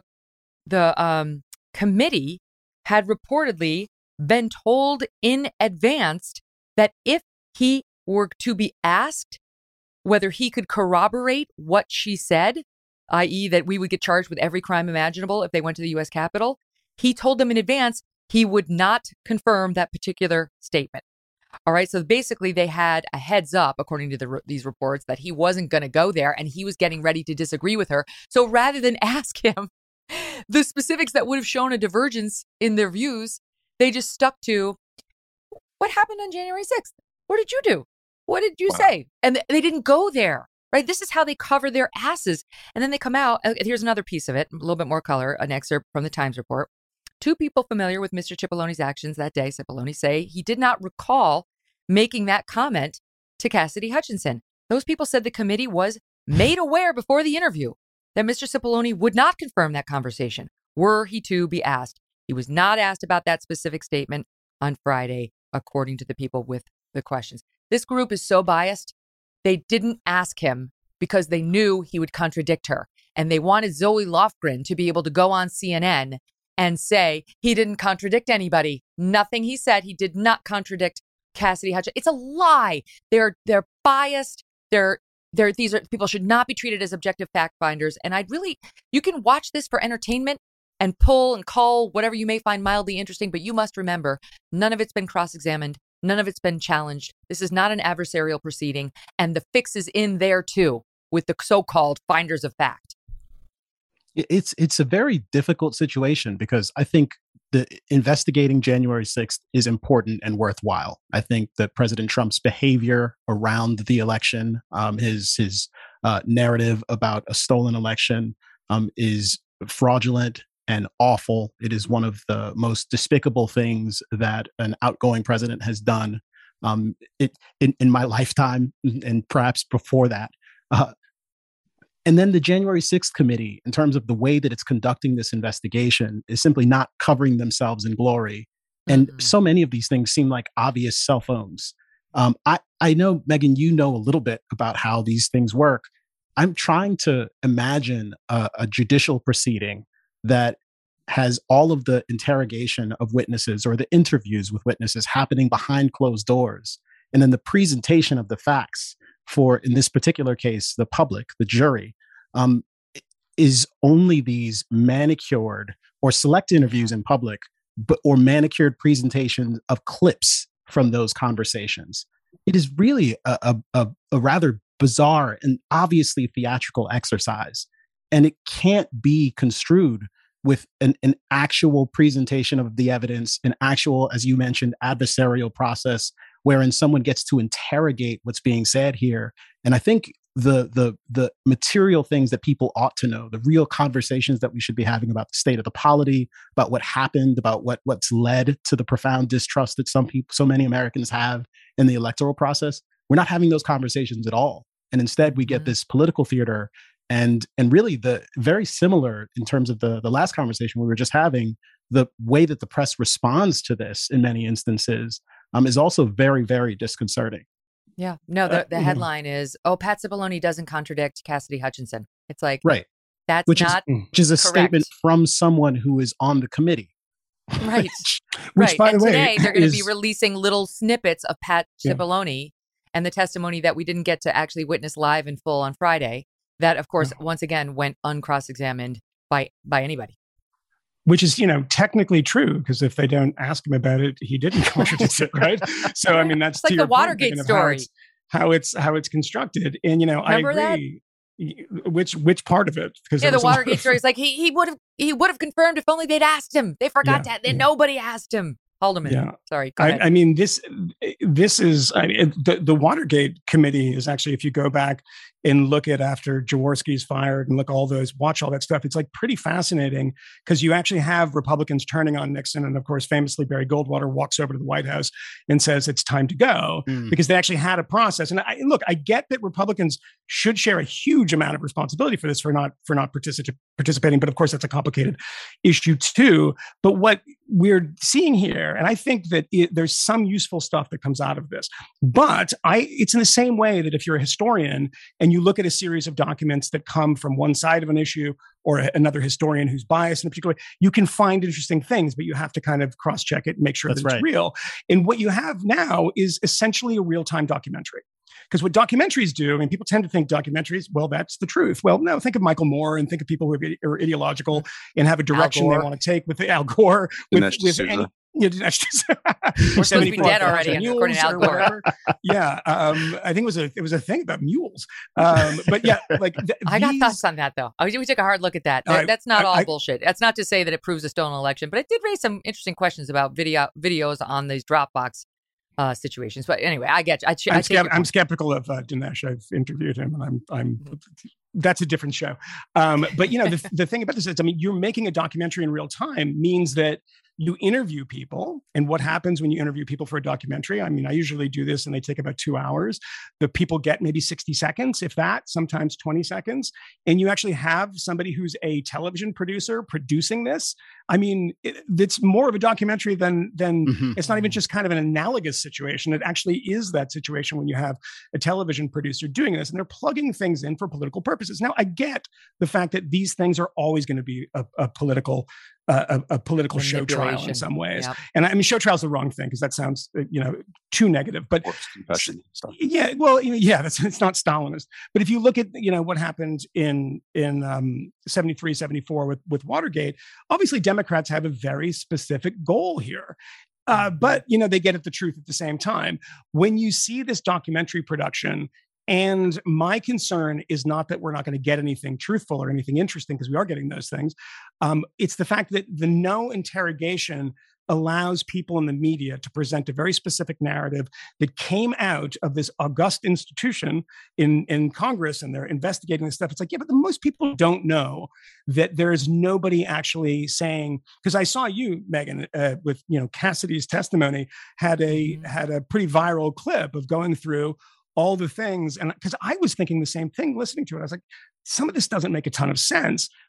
committee had reportedly been told in advance that if he were to be asked whether he could corroborate what she said, i.e. that we would get charged with every crime imaginable if they went to the U.S. Capitol, he told them in advance he would not confirm that particular statement. All right. So basically they had a heads up, according to these reports, that he wasn't going to go there and he was getting ready to disagree with her. So rather than ask him the specifics that would have shown a divergence in their views, they just stuck to what happened on January 6th. What did you do? What did you say? And they didn't go there. Right. This is how they cover their asses. And then they come out. Here's another piece of it, a little bit more color, an excerpt from the Times report. Two people familiar with Mr. Cipollone's actions that day, Cipollone, say he did not recall making that comment to Cassidy Hutchinson. Those people said the committee was made aware before the interview that Mr. Cipollone would not confirm that conversation were he to be asked. He was not asked about that specific statement on Friday, according to the people with the questions. This group is so biased. They didn't ask him because they knew he would contradict her. And they wanted Zoe Lofgren to be able to go on CNN and say he didn't contradict anybody. Nothing he said, he did not contradict Cassidy Hutchinson. It's a lie. They're biased. These people should not be treated as objective fact finders. And you can watch this for entertainment and pull and call whatever you may find mildly interesting. But you must remember, none of it's been cross-examined. None of it's been challenged. This is not an adversarial proceeding. And the fix is in there, too, with the so-called finders of fact. It's a very difficult situation because I think the investigating January 6th is important and worthwhile. I think that President Trump's behavior around the election, his narrative about a stolen election is fraudulent and awful. It is one of the most despicable things that an outgoing president has done in my lifetime and perhaps before that. And then the January 6th committee, in terms of the way that it's conducting this investigation, is simply not covering themselves in glory And so many of these things seem like obvious cell phones. I know, Megyn, you know a little bit about how these things work. I'm trying to imagine a judicial proceeding that has all of the interrogation of witnesses or the interviews with witnesses happening behind closed doors. And then the presentation of the facts for, in this particular case, the public, the jury, is only these manicured or select interviews in public, or manicured presentations of clips from those conversations. It is really a rather bizarre and obviously theatrical exercise. And it can't be construed with an actual presentation of the evidence, an actual, as you mentioned, adversarial process wherein someone gets to interrogate what's being said here. And I think the material things that people ought to know, the real conversations that we should be having about the state of the polity, about what happened, about what's led to the profound distrust that so many Americans have in the electoral process, we're not having those conversations at all. And instead we get this political theater and really the very similar in terms of the last conversation we were just having, the way that the press responds to this in many instances is also very, very disconcerting. Yeah. No, the headline is, Pat Cipollone doesn't contradict Cassidy Hutchinson. It's like, right. That's which not is a statement from someone who is on the committee. Right. Which, by the way, today they're going to be releasing little snippets of Pat Cipollone and the testimony that we didn't get to actually witness live in full on Friday. That, of course, once again, went uncross-examined by anybody. Which is, technically true, because if they don't ask him about it, he didn't contradict it, right? So, I mean, that's it's like the Watergate story. How it's constructed. And, Remember I agree. Which part of it? Because the Watergate story is like he would have confirmed if only they'd asked him. They forgot that. Nobody asked him. Haldeman. Yeah. Sorry. Go ahead. I mean, this is the Watergate committee is actually, if you go back and look at after Jaworski's fired and watch all that stuff, it's like pretty fascinating because you actually have Republicans turning on Nixon. And of course, famously, Barry Goldwater walks over to the White House and says it's time to go because they actually had a process. And I get that Republicans should share a huge amount of responsibility for this, for not participating. But of course, that's a complicated issue too. But what we're seeing here, and I think that there's some useful stuff that comes out of this, but it's in the same way that if you're a historian and you look at a series of documents that come from one side of an issue or another historian who's biased in a particular way, you can find interesting things, but you have to kind of cross-check it and make sure that it's real. And what you have now is essentially a real-time documentary. Because what documentaries do, I mean, people tend to think documentaries, well, that's the truth. Well, no, think of Michael Moore and think of people who are ideological and have a direction they want to take with Al Gore. We're supposed to be dead already, according to Al Gore. Yeah, I think it was a thing about mules. But yeah, I got thoughts on that though. We took a hard look at that. That's not all bullshit. That's not to say that it proves a stolen election, but it did raise some interesting questions about videos on these Dropbox situations. But anyway, I get you. I'm skeptical of Dinesh. I've interviewed him, and I'm that's a different show. But the thing about this is, I mean, you're making a documentary in real time means that you interview people. And what happens when you interview people for a documentary? I mean, I usually do this and they take about 2 hours. The people get maybe 60 seconds, if that, sometimes 20 seconds. And you actually have somebody who's a television producer producing this. I mean, it's more of a documentary than it's not even just kind of an analogous situation. It actually is that situation when you have a television producer doing this and they're plugging things in for political purposes. Now, I get the fact that these things are always going to be a political show trial in some ways. Yep. And I mean, show trial is the wrong thing because that sounds, too negative, but yeah, well, it's not Stalinist. But if you look at, what happened in 73, 74 with Watergate, obviously Democrats have a very specific goal here. But, they get at the truth at the same time. When you see this documentary production, and my concern is not that we're not going to get anything truthful or anything interesting, because we are getting those things. It's the fact that the no interrogation allows people in the media to present a very specific narrative that came out of this august institution in Congress, and they're investigating this stuff. It's like, yeah, but most people don't know that there is nobody actually saying, because I saw you, Megyn, with Cassidy's testimony had a pretty viral clip of going through all the things. And because I was thinking the same thing listening to it, I was like, some of this doesn't make a ton of sense,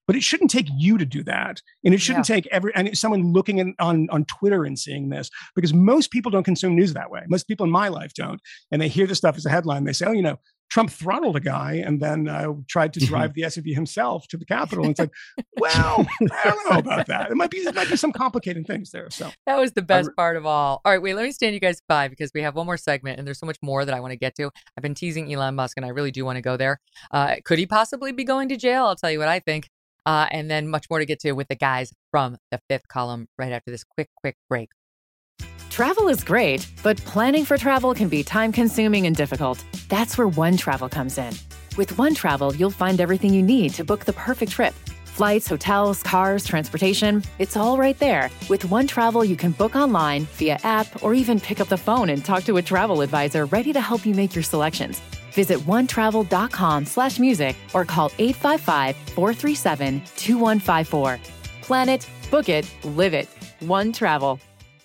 but it shouldn't take you to do that. And it shouldn't take someone looking on Twitter and seeing this, because most people don't consume news that way. Most people in my life don't. And they hear this stuff as a headline. They say, oh, Trump throttled a guy and then tried to drive the SUV himself to the Capitol. And it's like, well, I don't know about that. It might be some complicated things there. So that was the best part of all. All right, wait, let me stand you guys by, because we have one more segment and there's so much more that I want to get to. I've been teasing Elon Musk and I really do want to go there. Could he possibly be going to jail? I'll tell you what I think. And then much more to get to with the guys from the Fifth Column right after this quick break. Travel is great, but planning for travel can be time-consuming and difficult. That's where OneTravel comes in. With OneTravel, you'll find everything you need to book the perfect trip. Flights, hotels, cars, transportation, it's all right there. With OneTravel, you can book online, via app, or even pick up the phone and talk to a travel advisor ready to help you make your selections. Visit onetravel.com/music or call 855-437-2154. Plan it, book it, live it. OneTravel.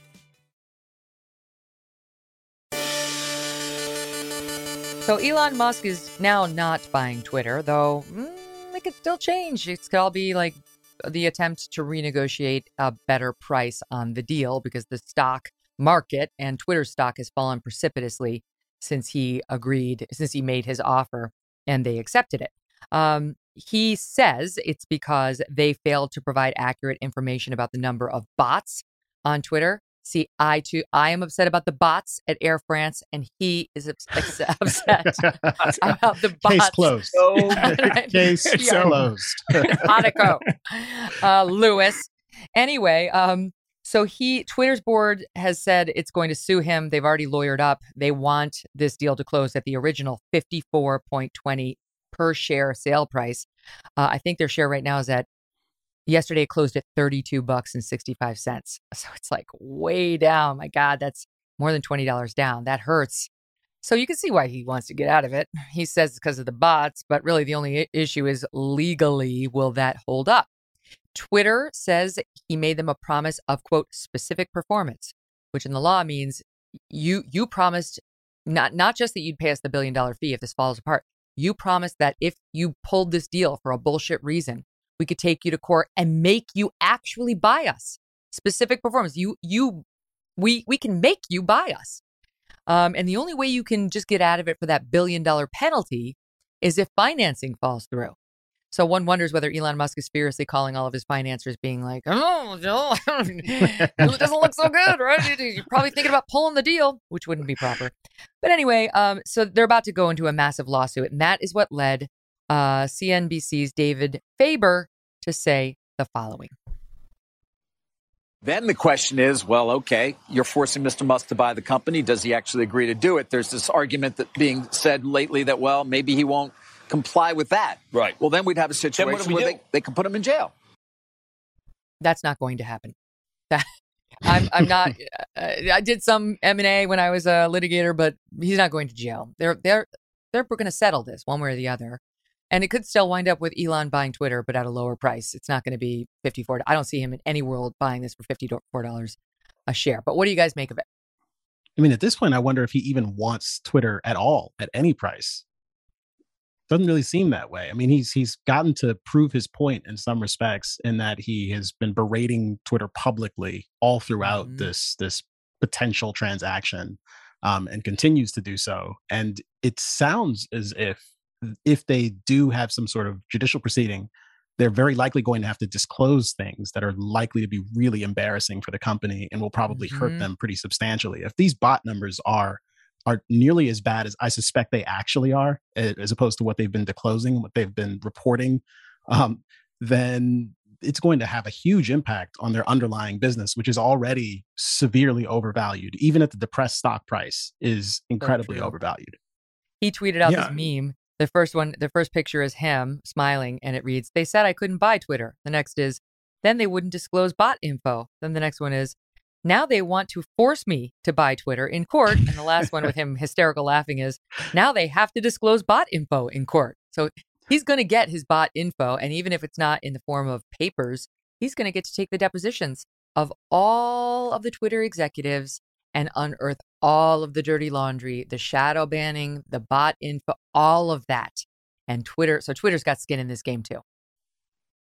So Elon Musk is now not buying Twitter, though it could still change. It could all be like the attempt to renegotiate a better price on the deal, because the stock market and Twitter stock has fallen precipitously since he made his offer and they accepted it. He says it's because they failed to provide accurate information about the number of bots on Twitter. See, I am upset about the bots at Air France, and he is upset about the bots. Case closed. Case closed. Monaco. Lewis. Anyway, so Twitter's board has said it's going to sue him. They've already lawyered up. They want this deal to close at the original 54.20 per share sale price. I think their share right now is yesterday it closed at $32.65. So it's like way down. My God, that's more than $20 down. That hurts. So you can see why he wants to get out of it. He says it's because of the bots, but really the only issue is legally, will that hold up? Twitter says he made them a promise of, quote, specific performance, which in the law means you promised not just that you'd pay us the $1 billion fee if this falls apart. You promised that if you pulled this deal for a bullshit reason, we could take you to court and make you actually buy us. Specific performance. We can make you buy us. And the only way you can just get out of it for that $1 billion penalty is if financing falls through. So one wonders whether Elon Musk is furiously calling all of his financiers being like, oh, Joe, it doesn't look so good, right? You're probably thinking about pulling the deal, which wouldn't be proper. But anyway, so they're about to go into a massive lawsuit. And that is what led CNBC's David Faber to say the following. Then the question is, well, okay, you're forcing Mr. Musk to buy the company. Does he actually agree to do it? There's this argument that being said lately that, well, maybe he won't comply with that. Right. Well, then we'd have a situation where they could put him in jail. That's not going to happen. I'm not. I did some M&A when I was a litigator, but he's not going to jail. They're going to settle this one way or the other. And it could still wind up with Elon buying Twitter, but at a lower price. It's not going to be $54. I don't see him in any world buying this for $54 a share. But what do you guys make of it? I mean, at this point, I wonder if he even wants Twitter at all, at any price. Doesn't really seem that way. I mean, he's gotten to prove his point in some respects, in that he has been berating Twitter publicly all throughout this potential transaction, and continues to do so. And it sounds as if they do have some sort of judicial proceeding, they're very likely going to have to disclose things that are likely to be really embarrassing for the company and will probably hurt them pretty substantially. If these bot numbers are nearly as bad as I suspect they actually are, as opposed to what they've been disclosing, what they've been reporting, then it's going to have a huge impact on their underlying business, which is already severely overvalued. Even at the depressed stock price is incredibly overvalued. He tweeted out this meme. The first picture is him smiling, and it reads, "They said I couldn't buy Twitter." The next is, "Then they wouldn't disclose bot info." Then the next one is, "Now they want to force me to buy Twitter in court." And the last one with him hysterical laughing is, "Now they have to disclose bot info in court." So he's going to get his bot info. And even if it's not in the form of papers, he's going to get to take the depositions of all of the Twitter executives and unearth all of the dirty laundry, the shadow banning, the bot info, all of that. And Twitter's got skin in this game too.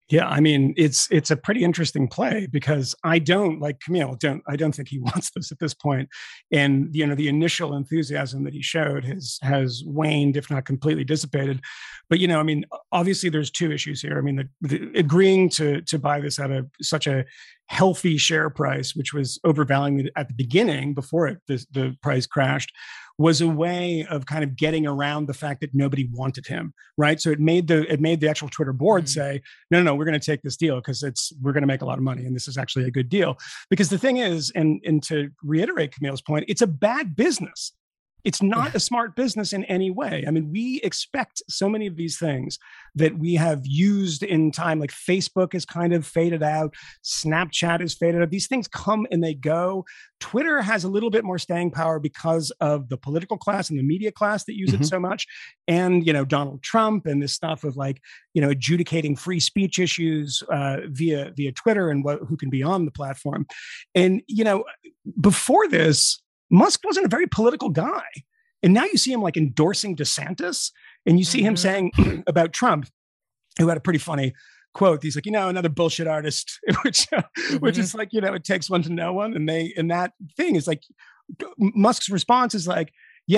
Yeah, I mean, it's a pretty interesting play because I don't like Camille. I don't think he wants this at this point. And the initial enthusiasm that he showed has waned, if not completely dissipated. But I mean, obviously there's two issues here. I mean, the agreeing to buy this at such a healthy share price, which was overvaluing it at the beginning before the price crashed, was a way of kind of getting around the fact that nobody wanted him, right? So it made the actual Twitter board say, no, we're going to take this deal because we're going to make a lot of money and this is actually a good deal. Because the thing is, and to reiterate Camille's point, it's a bad business. It's not a smart business in any way. I mean, we expect so many of these things that we have used in time, like Facebook has kind of faded out. Snapchat is faded out. These things come and they go. Twitter has a little bit more staying power because of the political class and the media class that use it so much. And, Donald Trump and this stuff of adjudicating free speech issues via Twitter and who can be on the platform. And, before this, Musk wasn't a very political guy. And now you see him endorsing DeSantis and you see him saying about Trump, who had a pretty funny quote. He's like, another bullshit artist, which is it takes one to know one. And that thing is Musk's response is I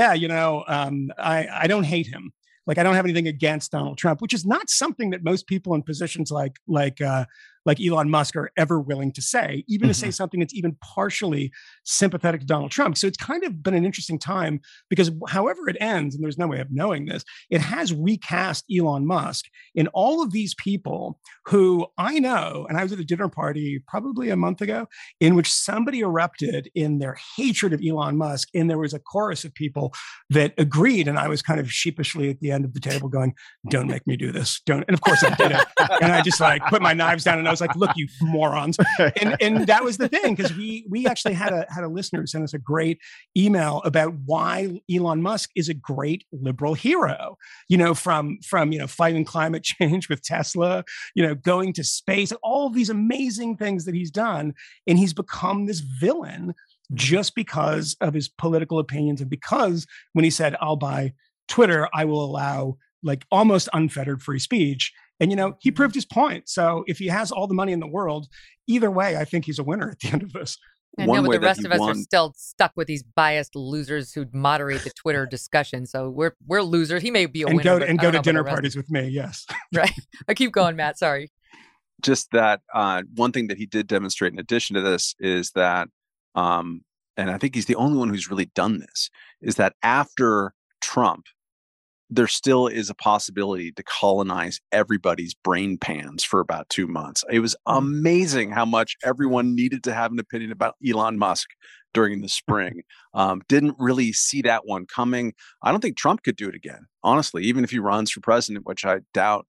don't hate him. I don't have anything against Donald Trump, which is not something that most people in positions like Elon Musk are ever willing to say, even to say something that's even partially sympathetic to Donald Trump. So it's kind of been an interesting time because however it ends, and there's no way of knowing this, it has recast Elon Musk in all of these people who I know, and I was at a dinner party probably a month ago in which somebody erupted in their hatred of Elon Musk. And there was a chorus of people that agreed. And I was kind of sheepishly at the end of the table going, don't make me do this. Don't. And of course I did it. And I just put my knives down and I was like, look, you morons. And that was the thing, because we actually had a listener who sent us a great email about why Elon Musk is a great liberal hero, from fighting climate change with Tesla, going to space, all of these amazing things that he's done. And he's become this villain just because of his political opinions. And because when he said, I'll buy Twitter, I will allow almost unfettered free speech. And, he proved his point. So if he has all the money in the world, either way, I think he's a winner at the end of this. I know, but the rest of us are still stuck with these biased losers who moderate the Twitter discussion. So we're losers. He may be a winner. Go to dinner parties with me. Yes. Right. I keep going, Matt. Sorry. Just that one thing that he did demonstrate in addition to this is that, and I think he's the only one who's really done this, is that after Trump, there still is a possibility to colonize everybody's brain pans for about 2 months. It was amazing how much everyone needed to have an opinion about Elon Musk during the spring. Didn't really see that one coming. I don't think Trump could do it again, honestly, even if he runs for president, which I doubt.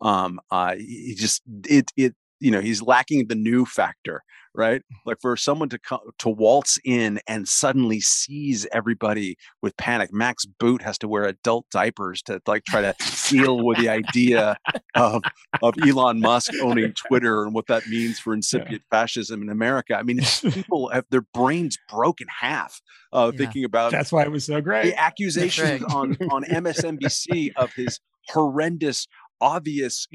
He's lacking the new factor, right? For someone to waltz in and suddenly seize everybody with panic. Max Boot has to wear adult diapers to try to deal with the idea of Elon Musk owning Twitter and what that means for incipient fascism in America. I mean, people have their brains broken half thinking about. That's why it was so great. The accusations on MSNBC of his horrendous, obvious,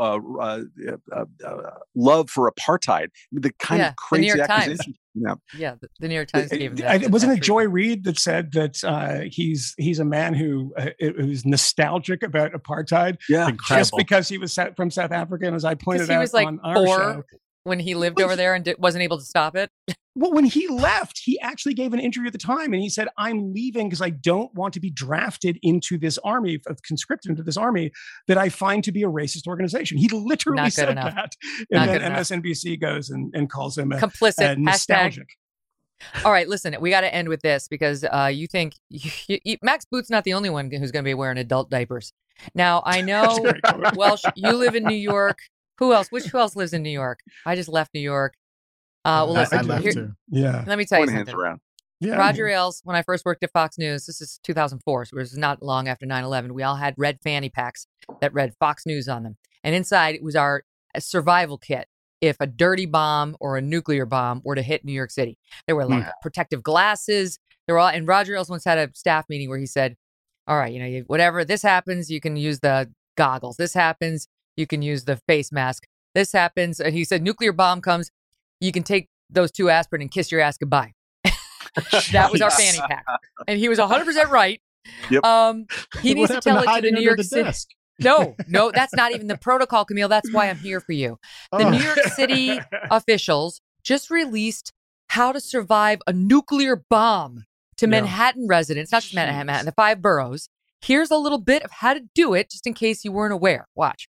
love for apartheid. The kind of crazy accusation. The New York Times gave him that. Wasn't it Joy Reid that said that he's a man who's nostalgic about apartheid? Yeah, just because he was from South Africa, and as I pointed out on our show, when he lived over there and wasn't able to stop it. Well, when he left, he actually gave an interview at the time and he said, I'm leaving because I don't want to be drafted into this army, conscripted into this army that I find to be a racist organization. He literally said that. And then MSNBC goes and calls him complicit, nostalgic. All right, listen, we got to end with this because you think Max Boot's not the only one who's going to be wearing adult diapers. Now, I know, Welsh, you live in New York. Who else lives in New York? I just left New York. Listen, I left too. Yeah. Let me tell you something. Yeah, Roger Ailes, when I first worked at Fox News, this is 2004, so it was not long after 9/11, we all had red fanny packs that read Fox News on them. And inside it was our survival kit if a dirty bomb or a nuclear bomb were to hit New York City. There were protective glasses. And Roger Ailes once had a staff meeting where he said, all right, whatever this happens, you can use the goggles. This happens, you can use the face mask. this happens. And he said, nuclear bomb comes. You can take those 2 aspirin and kiss your ass goodbye. That was our fanny pack. And he was 100% right. Yep. He needs to tell it to the New York City. No, that's not even the protocol, Camille. That's why I'm here for you. The New York City officials just released how to survive a nuclear bomb to Manhattan residents, not just Manhattan, the 5 boroughs. Here's a little bit of how to do it, just in case you weren't aware. Watch.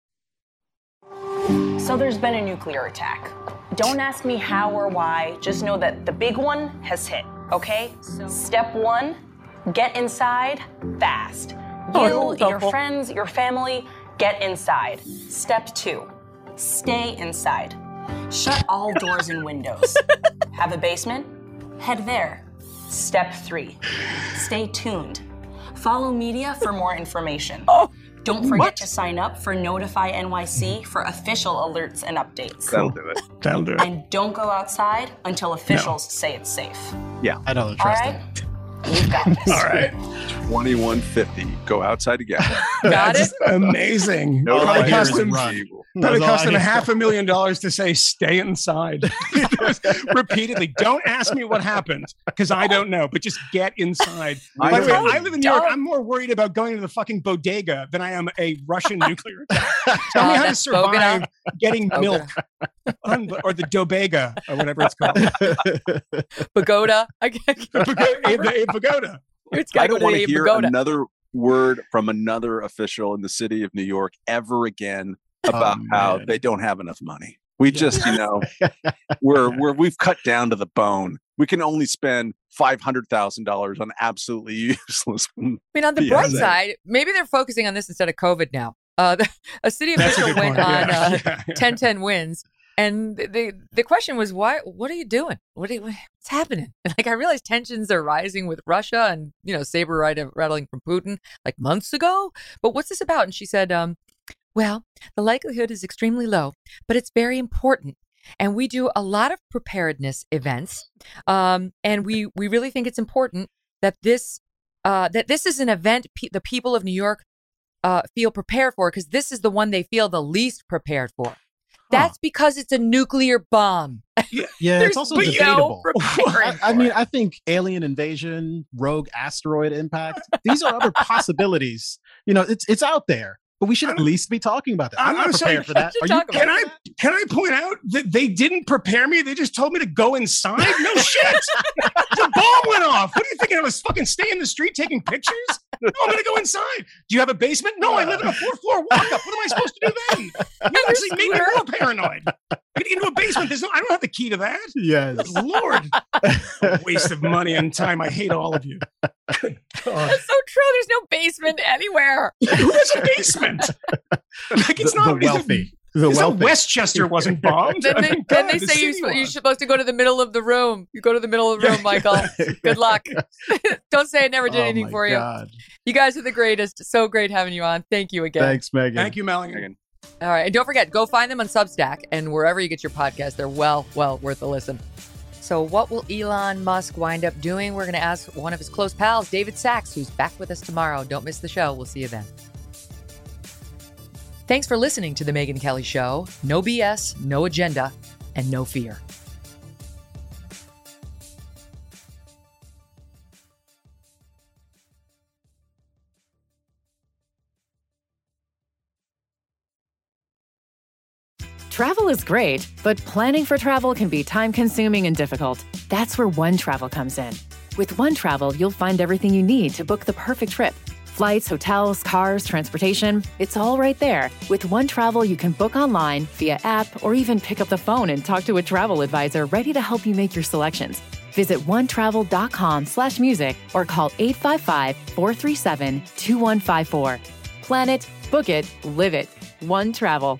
So there's been a nuclear attack. Don't ask me how or why. Just know that the big one has hit, okay? Step 1, get inside fast. Your friends, your family, get inside. Step 2, stay inside. Shut all doors and windows. Have a basement? Head there. Step 3, stay tuned. Follow media for more information. Don't forget to sign up for Notify NYC for official alerts and updates. That'll do it. That'll do it. And don't go outside until officials say it's safe. Yeah. I don't trust it. You've got this. All right. 2150. Go outside again. Got it? Amazing. No, Probably cost him That's all I hear. $500,000 to say stay inside. Repeatedly. Don't ask me what happened, because I don't know, but just get inside. By the way, I live in New York. I'm more worried about going to the fucking bodega than I am a Russian nuclear attack. Tell me how to survive getting milk. Or the Dobega, or whatever it's called. Pagoda. A pagoda. I don't want to hear another word from another official in the city of New York ever again about how they don't have enough money. We just, we've cut down to the bone. We can only spend $500,000 on absolutely useless. I mean, on the bright side, maybe they're focusing on this instead of COVID now. A city official went on 10-10 wins. And the question was, why? What are you doing? What's happening? Like, I realized tensions are rising with Russia and, saber rattling from Putin like months ago. But what's this about? And she said, well, the likelihood is extremely low, but it's very important. And we do a lot of preparedness events. And we really think it's important that this is an event the people of New York feel prepared for, because this is the one they feel the least prepared for. That's because it's a nuclear bomb. Yeah, it's also debatable. I mean, I think alien invasion, rogue asteroid impact, these are other possibilities. It's out there. But we should at least be talking about that. I'm not prepared for that. Can I point out that they didn't prepare me? They just told me to go inside? No shit. The bomb went off. What are you thinking? I was fucking staying in the street taking pictures? No, I'm going to go inside. Do you have a basement? No, I live in a 4th-floor walk-up. What am I supposed to do then? You actually made me more paranoid. I'm going to get into a basement. I don't have the key to that. Yes. Lord. A waste of money and time. I hate all of you. Good God. That's so true. There's no basement anywhere. Who has a basement? Like, it's not the wealthy. Westchester wasn't bombed. Then they say you're supposed to go to the middle of the room. You go to the middle of the room, Michael. Good luck. Don't say I never did anything for you. You guys are the greatest. So great having you on. Thank you again. Thanks, Megan. Thank you, Megan. All right. And don't forget, go find them on Substack and wherever you get your podcast. They're well worth a listen. So what will Elon Musk wind up doing? We're going to ask one of his close pals, David Sachs, who's back with us tomorrow. Don't miss the show. We'll see you then. Thanks for listening to The Megyn Kelly Show. No BS, no agenda, and no fear. Travel is great, but planning for travel can be time-consuming and difficult. That's where OneTravel comes in. With OneTravel, you'll find everything you need to book the perfect trip. Flights, hotels, cars, transportation, it's all right there. With OneTravel, you can book online, via app, or even pick up the phone and talk to a travel advisor ready to help you make your selections. Visit onetravel.com/music or call 855-437-2154. Plan it, book it, live it. OneTravel.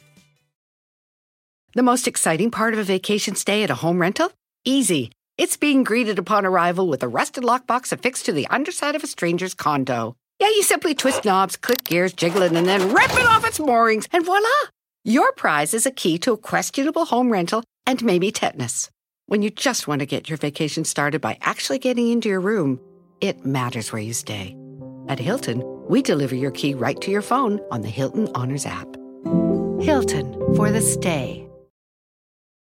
The most exciting part of a vacation stay at a home rental? Easy. It's being greeted upon arrival with a rusted lockbox affixed to the underside of a stranger's condo. Yeah, you simply twist knobs, click gears, jiggle it, and then rip it off its moorings, and voila! Your prize is a key to a questionable home rental and maybe tetanus. When you just want to get your vacation started by actually getting into your room, it matters where you stay. At Hilton, we deliver your key right to your phone on the Hilton Honors app. Hilton. Hilton for the stay.